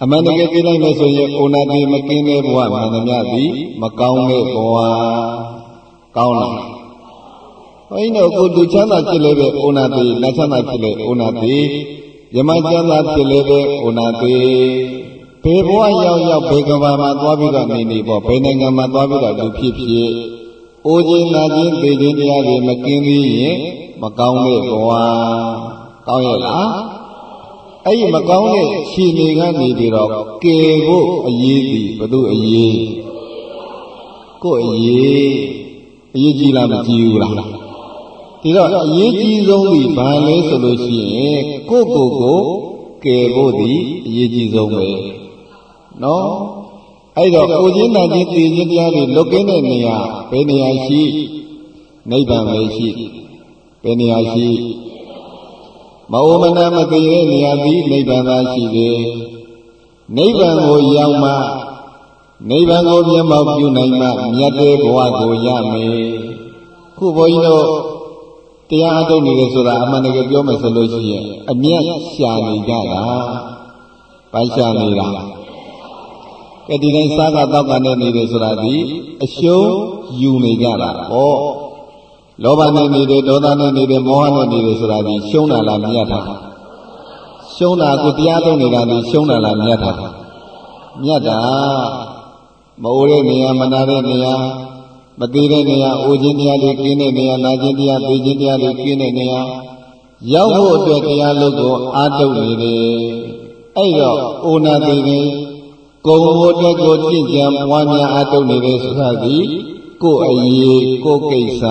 အမှန်တကယ်သိလိုက်မယ်ဆိုရင်အိုနာတိမကင်းတဲ့ဘဝမှန်သမျှသည်မကောင်းတဲ့ဘဝကောင်းလားဘုန်းကြီးတို့ကိုလူချမ်းသာဖြစ်လည်းပဲအိုနာတိလက်ချမ်းသာဖြစ်လည်းအိုနာတိယမချမ်းသာဖြစ်လည်းပဲအိုနာတိဘယ်ဘဝရောက်ရောက်ဘယ်ကမ္ဘာမှာသွားပြီးတော့နေပေါ့ဘယ်နိုင်ငံမှာသွားပြီးတော့လူဖြစ်ဖြစ်အိုခြင်းနာခြင်းသိခြင်းတရားတွေမကင်းသေးရင်မကောင်းတဲ့ဘဝကောင်းရဲ့လားအဲ့ဒီမကောင်းတဲ့ခြေနေကနေပြီးတော့ကယ်ဖို့အရေးသည်ဘု து အရေးကိုယ်အရေးကြီးလားမကြီးဘူးလားဒီတော့အရေးကြီးဆုံးဒီဘာလဲဆိုလို့ရှိရင်ကိုယ်ကိုကယ်ဖို့သည်အရေးကြီးဆုံးပဲနော်အဲ့တော့ကိုချင်းနာချင်းသိချင်းတရားတွေလွတ်ကင်းတဲ့နေရာဘယ်နေရာရှိနိဗ္ဗာန်ပဲရှိဘယ်နေရာရှိမအိုမနာမသိတဲ့နေရာသည်နိဗ္ဗာန်သာရှိတယ်နိဗ္ဗာန်ကိုရောက်မှနိဗ္ဗာန်ကိုမျက်မှောက်ပြုနိုင်မှမြတ်တဲ့ဘဝကိုရမယ်ခုဘုန်းကြီးတို့တရားအထုတ်နေတယ်ဆိုတာအမှန်တကယ်ပြောမယ်ဆိုလို့ရှိရင်အမြတ်ရှာနေကြတာဘာရှာနေတာကဲဒီတိုင်းစားကတောက်ကနေနေတယ်ဆိုတာဒီအရှုံးယူနေကြတာဟောလောဘနဲ့နေတယ်ဒေါသနဲ့နေတယ်မောဟနဲ့နေတယ်ဆိုတာဒီရှုံးတာလားမြတ်တာရှုံးတာကိုတရားထုတ်နေတာဒီရှုံးတာလားမြတ်တာမြတ်တာမအိုတဲ့နေရာမနာတဲ့နေရာမသေးတဲ့နေရာအိုခြင်းတရားတွေကင်းတဲ့နေရာနာခြင်းတရားသိခြင်းတရားတွေကင်းတဲ့နေရာရောက်ဖို့အတွက်တရားလုပ်ကိုအားထုတ်နေတယ်အဲ့တော့အိုနာသိခြင်းကိုယ်ကိုယ်အတွက်ကိုကြင်ကြံပွားများအားထုတ်နေတယ်ဆိုတာဒီကိုယ်အရေးကိုယ်ကိစ္စ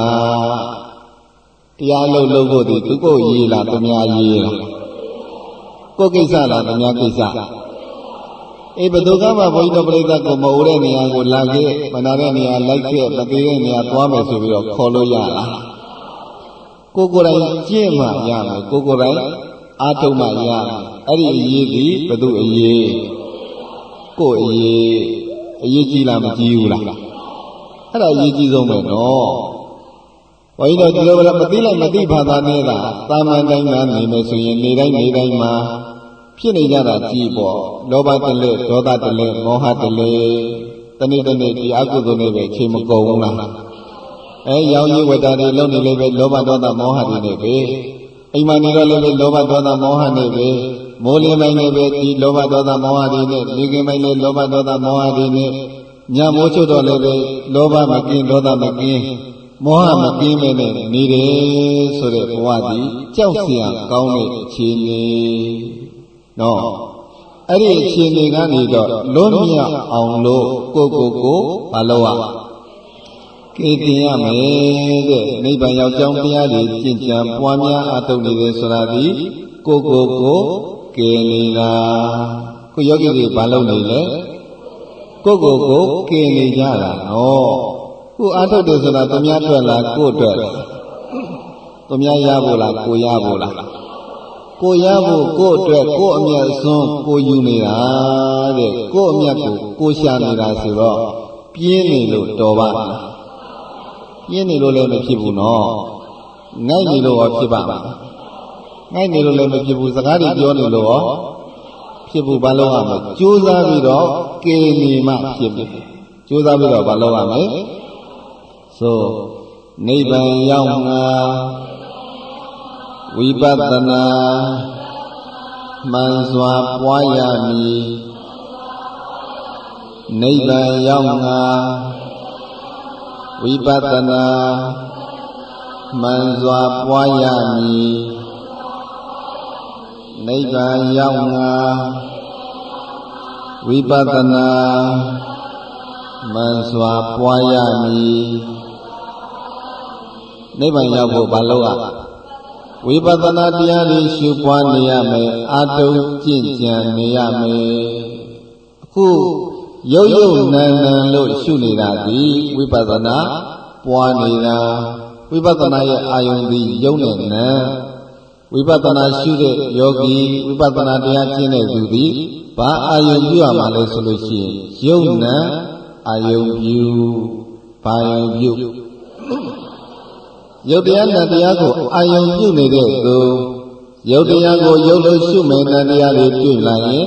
တရားလုပ်ဖို့ဒီသူကိုယ်ရေးလားသူများရေးလားကိုယ်ကိစ္စလားသူများကိစ္စအေးဘယ်သူကမှဘုန်းကြီးတို့ပြိဿကိုမအိုတဲ့နေရာကိုလာခဲ့မနာတဲ့နေရာလိုက်ခဲ့မသေးတဲ့နေရာသွားမယ်ဆိုပြီးတော့ခေါ်လို့ရလားကိုယ်တိုင်ကျင့်မှရမယ်ကိုယ်တိုင်အားထုတ်မှရမယ်အဲ့ဒီအရေးဒီဘယ်သူအရေးကိုယ်အရေးကြီးလားမကြီးဘူးလားအဲ့ဒါအရေးကြီးဆုံးပဲနော်ဘုန်းကြီးတို့ဒီလိုပဲမသိလိုက်မသိဘာသာနေတာတာမန်တိုင်းမှာနေမယ်ဆိုရင်နေတိုင်းမှာဖြစ်နေကြတာကြည့်ပေါ့လောဘတလဲဒေါသတလဲမောဟတလဲတနေ့ဒီအကုသိုလ်နဲ့ပဲအချိန်မကုန်ဘူးလားရောင်ရည်ဝတ္တတွေလုံးနေလည်းပဲလောဘဒေါသမောဟတွေနဲ့ပဲအိမ်မှာနေတော့လည်းပဲလောဘဒေါသမောဟနဲ့ပဲမိုးလင်းပိုင်းလည်းပဲဒီလောဘဒေါသမောဟတွေနဲ့နေကင်းပိုင်းလည်းလောဘဒေါသမောဟတွေနဲ့ညမိုးချုပ်တော့လည်းပဲလောဘမကင်းဒေါသမကင်းမောဟမကင်းမဲ့နဲ့နေတယ်ဆိုတဲ့ဘဝသည်ကြောက်စရာကောင်းတဲ့အခြေအနေနော်အဲ့ဒီအခြေအနေကနေတော့လွတ်မြောက်အောင်လို့ကိုမလုပ်ရကဲတင်ရမယ်တဲ့နိဗ္ဗာန်ရောက်ကြောင်းတရားတွေကျင့်ကြံပွားများအားထုတ်နေတယ်ဆိုတာဒီကိုကဲနေတာခုယောဂီတွေဘာလုပ်နေလဲကိုကဲနေကြတာနော်ခုအားထုတ်တယ်ဆိုတာသူများအတွက်လားကိုယ့်အတွက်သူများရဖို့လားကိုရဖို့လားကိုရဖို့ကိုယ့်အတွက်ကိုယ့်အမြတ်စွန်းကိုယူနေတာတဲ့ကိုယ့်အမြတ်ကိုရှာနေတာဆိုတော့ပြင်းနေလို့တော်ပါလားပြင်းနေလို့လည်းမဖြစ်ဘူးနော်ငိုက်နေလို့ရောဖြစ်ပါမလားငိုက်နေလို့လည်းမဖြစ်ဘူးစကားတွေပြောနေလို့ရောဖြစ်ဘူးဘာလို့ရမလဲကြိုးစားပြီးတော့ကေနေမှဖြစ်ပြီကြိုးစားပြီးတော့ဘာလို့ရမလဲဆိုနိဗ္ဗာန်ရောက်မှာဝိပဿနာမှန်စွာပွားရမည်နိဗ္ဗာန်ရောက်မှာဝိပဿနာမှန်စွာပွားရမည်နိဗ္ဗာန်ရောက်မှာဝိပဿနာမှန်စွာပွားရမည်နိဗ္ဗာန်ရောက်ဖို့ဘာလို့ရဝိပဿနာတရားတွေရှုပွားနေရမယ်အာတုံကျင့်ကြံနေရမယ်အခုရုပ်နာလို့ရှုနေတာဒီဝိပဿနာပွားနေတာဝိပဿနာရဲ့အာယုန်ဒီယုံနဲ့နာဝိပဿနာရှုတဲ့ယောဂီဝိပဿနာတရားကျင့်တဲ့သူဒီဘာအာယုန်ပြုရမှာလဲဆိုလို့ရှိရင်ယုံနာအာယုန်ပြုဘာယုန်ပြုယုတ်တရားနဲ့တရားကိုအာယုံပြုနေတဲ့သူယုတ်တရားကိုယုတ်လို့ရှုမယ်နဲ့တရားတွေပြုလိုက်ရင်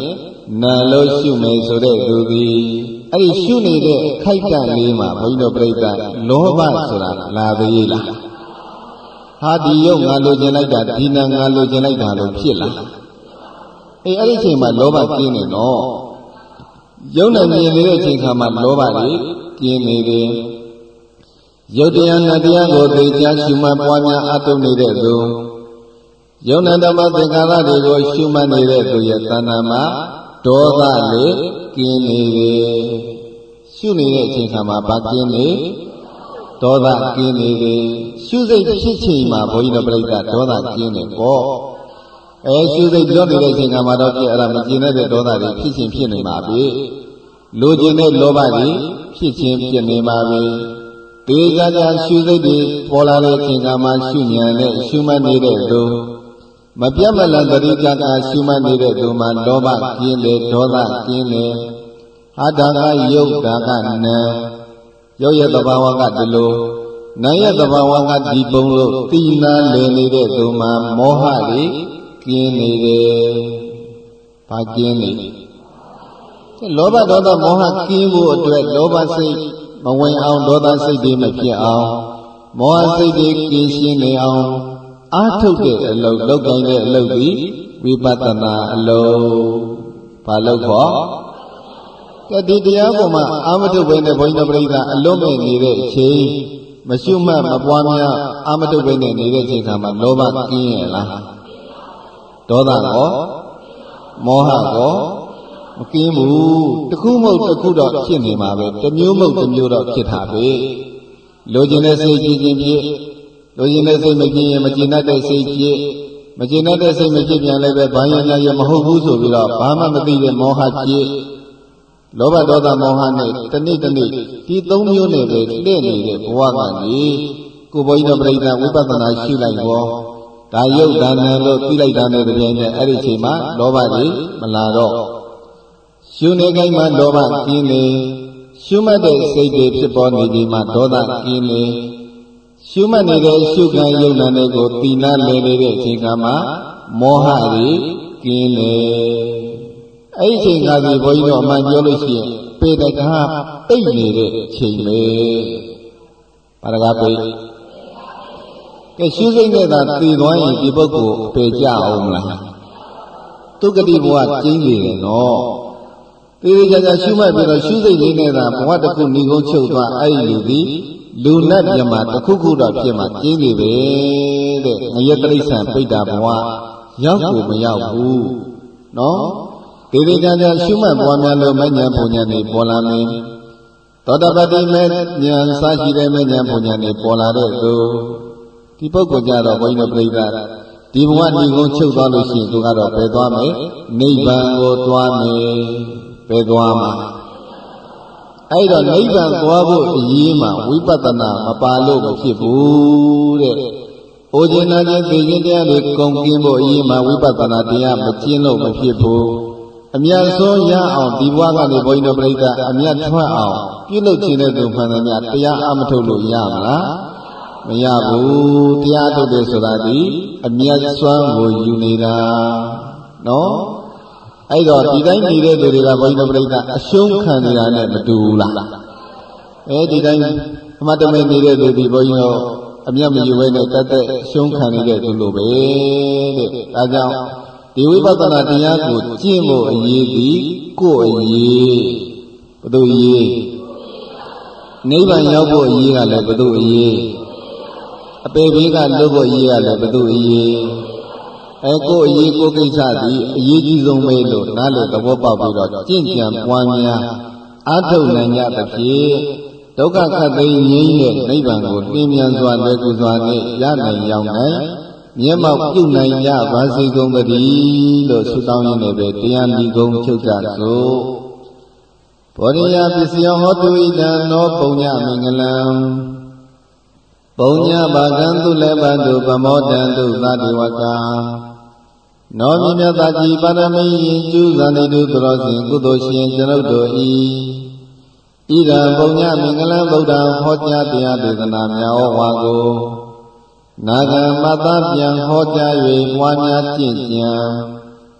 နာလို့ရှုမယ်ဆိုတဲ့သူသည်အဲ့ဒီရှုနေတဲ့ခိုက်တန့်လေးမှာဘုန်းကြီးတို့ပြိဿလောဘဆိုတာလာသေးလားဟာဒီရုပ်ငါလိုချင်လိုက်တာဒီနာငါလိုချင်လိုက်တာလို့ဖြစ်လားအဲ့ဒီအချိန်မှာလောဘကျင်းနေတော့ရုပ်နဲ့မြင်နေတဲ့အချိန်ခါမှာလောဘကြီးကျင်းနေတယ်ရုပ်တရားနဲ့တရားကိုသိချရှုမှတ်ပွားများအထုတ်နေတဲ့သူယုံနာဓမ္မသင်္ခါရတွေကိုရှုမှတ်နေတဲ့သူရဲ့တဏ္ဍာမှာဒေါသလေးကျင်းနေတယ်ရှုနေတဲ့အချိန်ခါမှာဘာကျင်းနေဒေါသကျင်းနေတယ်ရှုစိတ်ဖြစ်ချိန်မှာဘုန်းကြီးတို့ပြိဿဒေါသကျင်းနေပေါ့ရှုစိတ်ပြောနေတဲ့အချိန်ခါမှာတော့အဲ့ဒါမကျင်းတဲ့ဒေါသတွေဖြစ်ချင်းဖြစ်နေပါပြီလိုချင်တဲ့လောဘတွေဖြစ်ချင်းဖြစ်နေပါပြီဒီကြကြရှုစိတ်တွေပေါ်လာတဲ့အချိန်ခါမှာရှုဉဏ်နဲ့ရှုမှတ်နေတဲ့သူမပြတ်မလတ်တတိကကရှုမှတ်နေတဲ့သူမှာလောဘကျင်းတယ်ဒေါသကျင်းတယ်ဟာဒါကယုတ်ဒါကနာယုတ်ရဲ့သဘာဝကဒီလိုနာရဲ့သဘာဝကဒီပုံလို့သိနာလည်နေတဲ့သူမှာမောဟတွေကျင်းနေတယ်ဘာကျင်းနေလောဘဒေါသမောဟကျင်းဖို့အတွက်လောဘစိတ်မဝင်အောင်ဒေါသစိတ်တွေမဖြစ်အောင်မောဟစိတ်တွေကင်းရှင်းနေအောင်အားထုတ်တဲ့အလုပ်လုပ်ကိုင်းတဲ့အလုပ်ဒီဝိပဿနာအလုပ်ဘာလုပ်ခေါ်ကဲဒီတရားပေါ်မှာအာမထုတ်ပဲနဲ့ဘုန်းကြီးတို့ပြိဿအလုံးမဲ့နေတဲ့အချိန်မရှုမှတ်မပွားများအာမထုတ်ပဲနဲ့နေတဲ့အချိန်ခါမှာလောဘကင်းရဲ့လားဒေါသကောမောဟကောမကင်းဘူးတစ်ခုမဟုတ်တစ်ခုတော့ဖြစ်နေမှာပဲတစ်မျိုးမဟုတ်တစ်မျိုးတော့ဖြစ်တာပဲလိုချင်တဲ့စိတ်ကြည်ခြင်းဖြစ်လိုချင်တဲ့စိတ်မကြည်ရင်မကြည်တတ်တဲ့စိတ်ဖြစ်မကြည်တတ်တဲ့စိတ်မဖြစ်ပြန်လည်းပဲဘာရညာရမဟုတ်ဘူးဆိုပြီးတော့ဘာမှမသိတဲ့မောဟဖြစ်လောဘဒေါသမောဟနဲ့တနေ့တနေ့ဒီသုံးမျိုးနဲ့ပဲတည့်နေတဲ့ဘဝကနေကိုဘုန်းကြီးတို့ပြိဿဝိပဿနာရှုလိုက်တော့ဒါယုတ်ဒါနံလို့သိလိုက်တာနဲ့တပြိုင်နက်အဲ့ဒီအချိန်မှာလောဘတွေမလာတော့ရှုနေကိုင်းမှာလောဘကင်းနေရှုမှတ်တဲ့စိတ်တွေဖြစ်ပေါ်နေပြီးမှဒေါသကင်းနေရှုမှတ်နေတဲ့ရှုခံယုံနာတွေကိုတည်နာလဲနေတဲ့အချိန်ကမှမောဟတွေကင်းနေအဲ့ဒီအချိန်ကဒီဘုန်းကြီးတို့အမှန်ပြောလို့ရှိရင်ပေတကားပိတ်နေတဲ့အချိန်ပဲဘာတကားပိတ်ကဲရှုစိတ်နဲ့သာတည်သွားရင်ဒီပုဂ္ဂိုလ်ပေကြအောင်မလားတုဂတိဘဝကျင်းနေတယ်နော်ဒီကြကြရှုမှတ်ပြီးတော့ရှုစိတ်လေးနဲ့သာဘဝတစ်ခုဏီကုန်းချုပ်သွားအဲ့ဒီလူသည်လူနဲ့ပြမတစ်ခုခုတော့ဖြစ်မှကျင်းနေပဲတဲ့ငရဲတိရစ္ဆာန်ပိဋ္ဌာဘဝရောက်ကိုမရောက်ဘူးနော်ဒီကြကြရှုမှတ်ပွားများလို့မဉ္ဇဉ်ဘုံဉာဏ်တွေပေါ်လာမယ်သောတပတ္တိမေဉာဏ်စရှိတဲ့မဉ္ဇဉ်ဘုံဉာဏ်တွေပေါ်လာတဲ့သူဒီပုဂ္ဂိုလ်ကြတော့ဘုန်းကြီးတို့ပြိဿဒီဘဝဏီကုန်းချုပ်သွားလို့ရှိရင်သူကတော့ပဲသွားမယ်နိဗ္ဗာန်ကိုသွားမယ်ပဲသွားမှာအဲ့တော့နိဗ္ဗာန်သွားဖို့အရေးမှာဝိပဿနာမပါလို့မဖြစ်ဘူးတဲ့။ဩဇင်နာခြင်းသိခြင်းတရားတွေကုန်ကင်းဖို့အရေးမှာဝိပဿနာတရားမကျင့်လို့မဖြစ်ဘူး။အမြတ်ဆုံးရအောင်ဒီဘဝကနေဘုန်းကြီးတို့ပြိဿအမြတ်ထွက်အောင်ပြုလုပ်ခြင်းတဲ့သူမှန်သမျှတရားအမထုတ်လို့ရမလား။မရဘူးတရားထုတ်တယ်ဆိုတာဒီအမြတ်စွမ်းကိုယူနေတာနော်။အဲ့တော့ဒီတိုင်းနေတဲ့သူတွေကဘုန်းကြီးတို့ပြိဿအရှုံးခံနေတာနဲ့မတူဘူးလားဒီတိုင်းအမတ်တမဲနေတဲ့သူဒီဘုန်းကြီးတို့အမြတ်မယူဘဲနဲ့တတ်တဲ့အရှုံးခံနေတဲ့သူလိုပဲတဲ့ဒါကြောင့်ဒီဝိပဿနာတရားကိုကျင့်ဖို့အရေးသည်ကိုယ်အရေးဘယ်သူအရေးနိဗ္ဗာန်ရောက်ဖို့အရေးကလည်းဘယ်သူအရေးအပေဘေးကလွတ်ဖို့အရေးကလည်းဘယ်သူအရေးကိုယ်အရေးကိုယ်ကိစ္စသည်အရေးကြီးဆုံးပဲလို့နားလည်သဘောပေါက်ပြီးတော့ကျင့်ကြံပွားများအားထုတ်နိုင်ကြသဖြင့်ဒုက္ခခတ်သိမ်းငြိမ်းတဲ့နိဗ္ဗာန်ကိုလင်းမြန်စွာလက်ကူစွာနဲ့ရနိုင်ရောက်နိုင်မျက်မှောက်ပြုနိုင်ကြပါစေကုန်သတည်းလို့ဆုတောင်းရင်းနဲ့ပဲတရားဏီကုံချုပ်ကြစို့ဘောဓိယပစ္စယဟောတုဣဒံနောပုံညမင်္ဂလံပုံညဘာကံသူလည်းဘတုပမောတံတုသတိဝကနောမြတ်သာကြီးပါရမီရင်ကျူးဇာတိတုသရောစဉ်ကုသိုလ်ရှင်ကျွန်ုပ်တို့ဤဣဒံပုံညမင်္ဂလံဗုဒ္ဓံဟောကြားတရားဒေသနာများဝါကိုနာဂံမတပြန်ဟောကြား၍ပွားများကျင့်ကြံ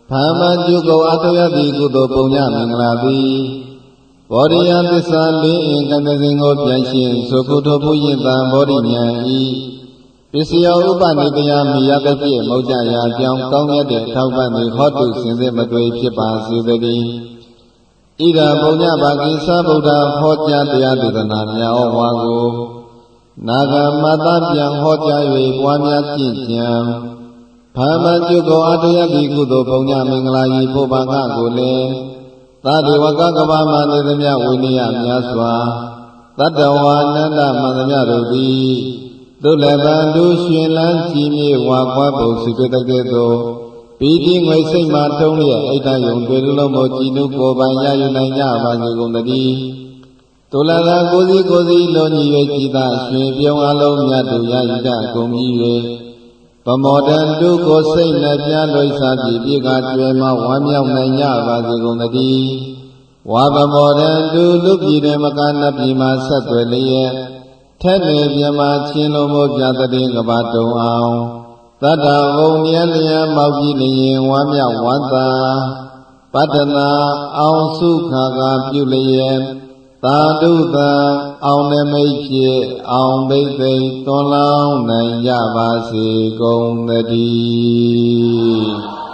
ဘာမကျုကောအထယတိကုသိုလ်ပုံညမင်္ဂလာသည်ဘောရိယသစ္စာလေးအင်ကတစဉ်ကိုပြန်ရှင်းသုခုထောပုယိတံဘောရိညာဤပစ္စယောဥပနိတယမိယတတိမောကြရာကြောင်းကောင်းရတဲ့ထောက်ပံ့သည်ဟောတုစင်စစ်မသွေဖြစ်ပါစေတည်းဣဒံပုံညပါကိသဗုဒ္ဓဟောကြားတရားဒေသနာများဩဝါကိုနာဂမတပြန်ဟောကြား၍ပွားများကြည်ကြံဘာမကျုကောအတယတိကုသိုလ်ပုံညမင်္ဂလာဤဘုဗ္ဗကကိုလည်းသာဒေဝကကဗ္ဗမနေသမျှဝိနည်းများစွာတတ္တဝါနန္ဒမန္တမြတို့သည်သုလဗံတို့ရှင်လန်းကြည်မြေဝါခွားပုံစုတကဲ့သို့ပီတိငွေစိတ်မှထုံးလျက်အိဋ္ဌယုံတွေလုံးမကြည်နုကိုယ်ပိုင်ရယူနိုင်ကြပါစေကုန်သတည်းသုလသာကိုစီလုံးညီ၍ကြည်သာရွှင်ပြုံးအလုံးမြတ်တို့ရယူကြကုန်ပြီ၍ပမောတံတုကိုစိတ်နဲ့ပြလွိစားပြီးပြေကကျွဲမှဝမ်းမြောက်နိုင်ကြပါစေကုန်သတည်းဝါပမောတံတုလူပြည်တွင်မကနပြည်မှာဆက်သွယ်လျက်ထက်လေပြမချင်းလုံးမို့ပြတတိကဘာတုံအောင်သတ္တဝုံမြဲလျက်မောက်ကြည့်လျင်ဝမ်းမြောက်ဝမ်းသာပတ္တနာအောင်စုခါကပြုလျက်သာဓုတံအောင်နမိတ်ဖြစ်အောင်ဘိသိသွန်လောင်းနိုင်ကြပါစေကုန်သတည်း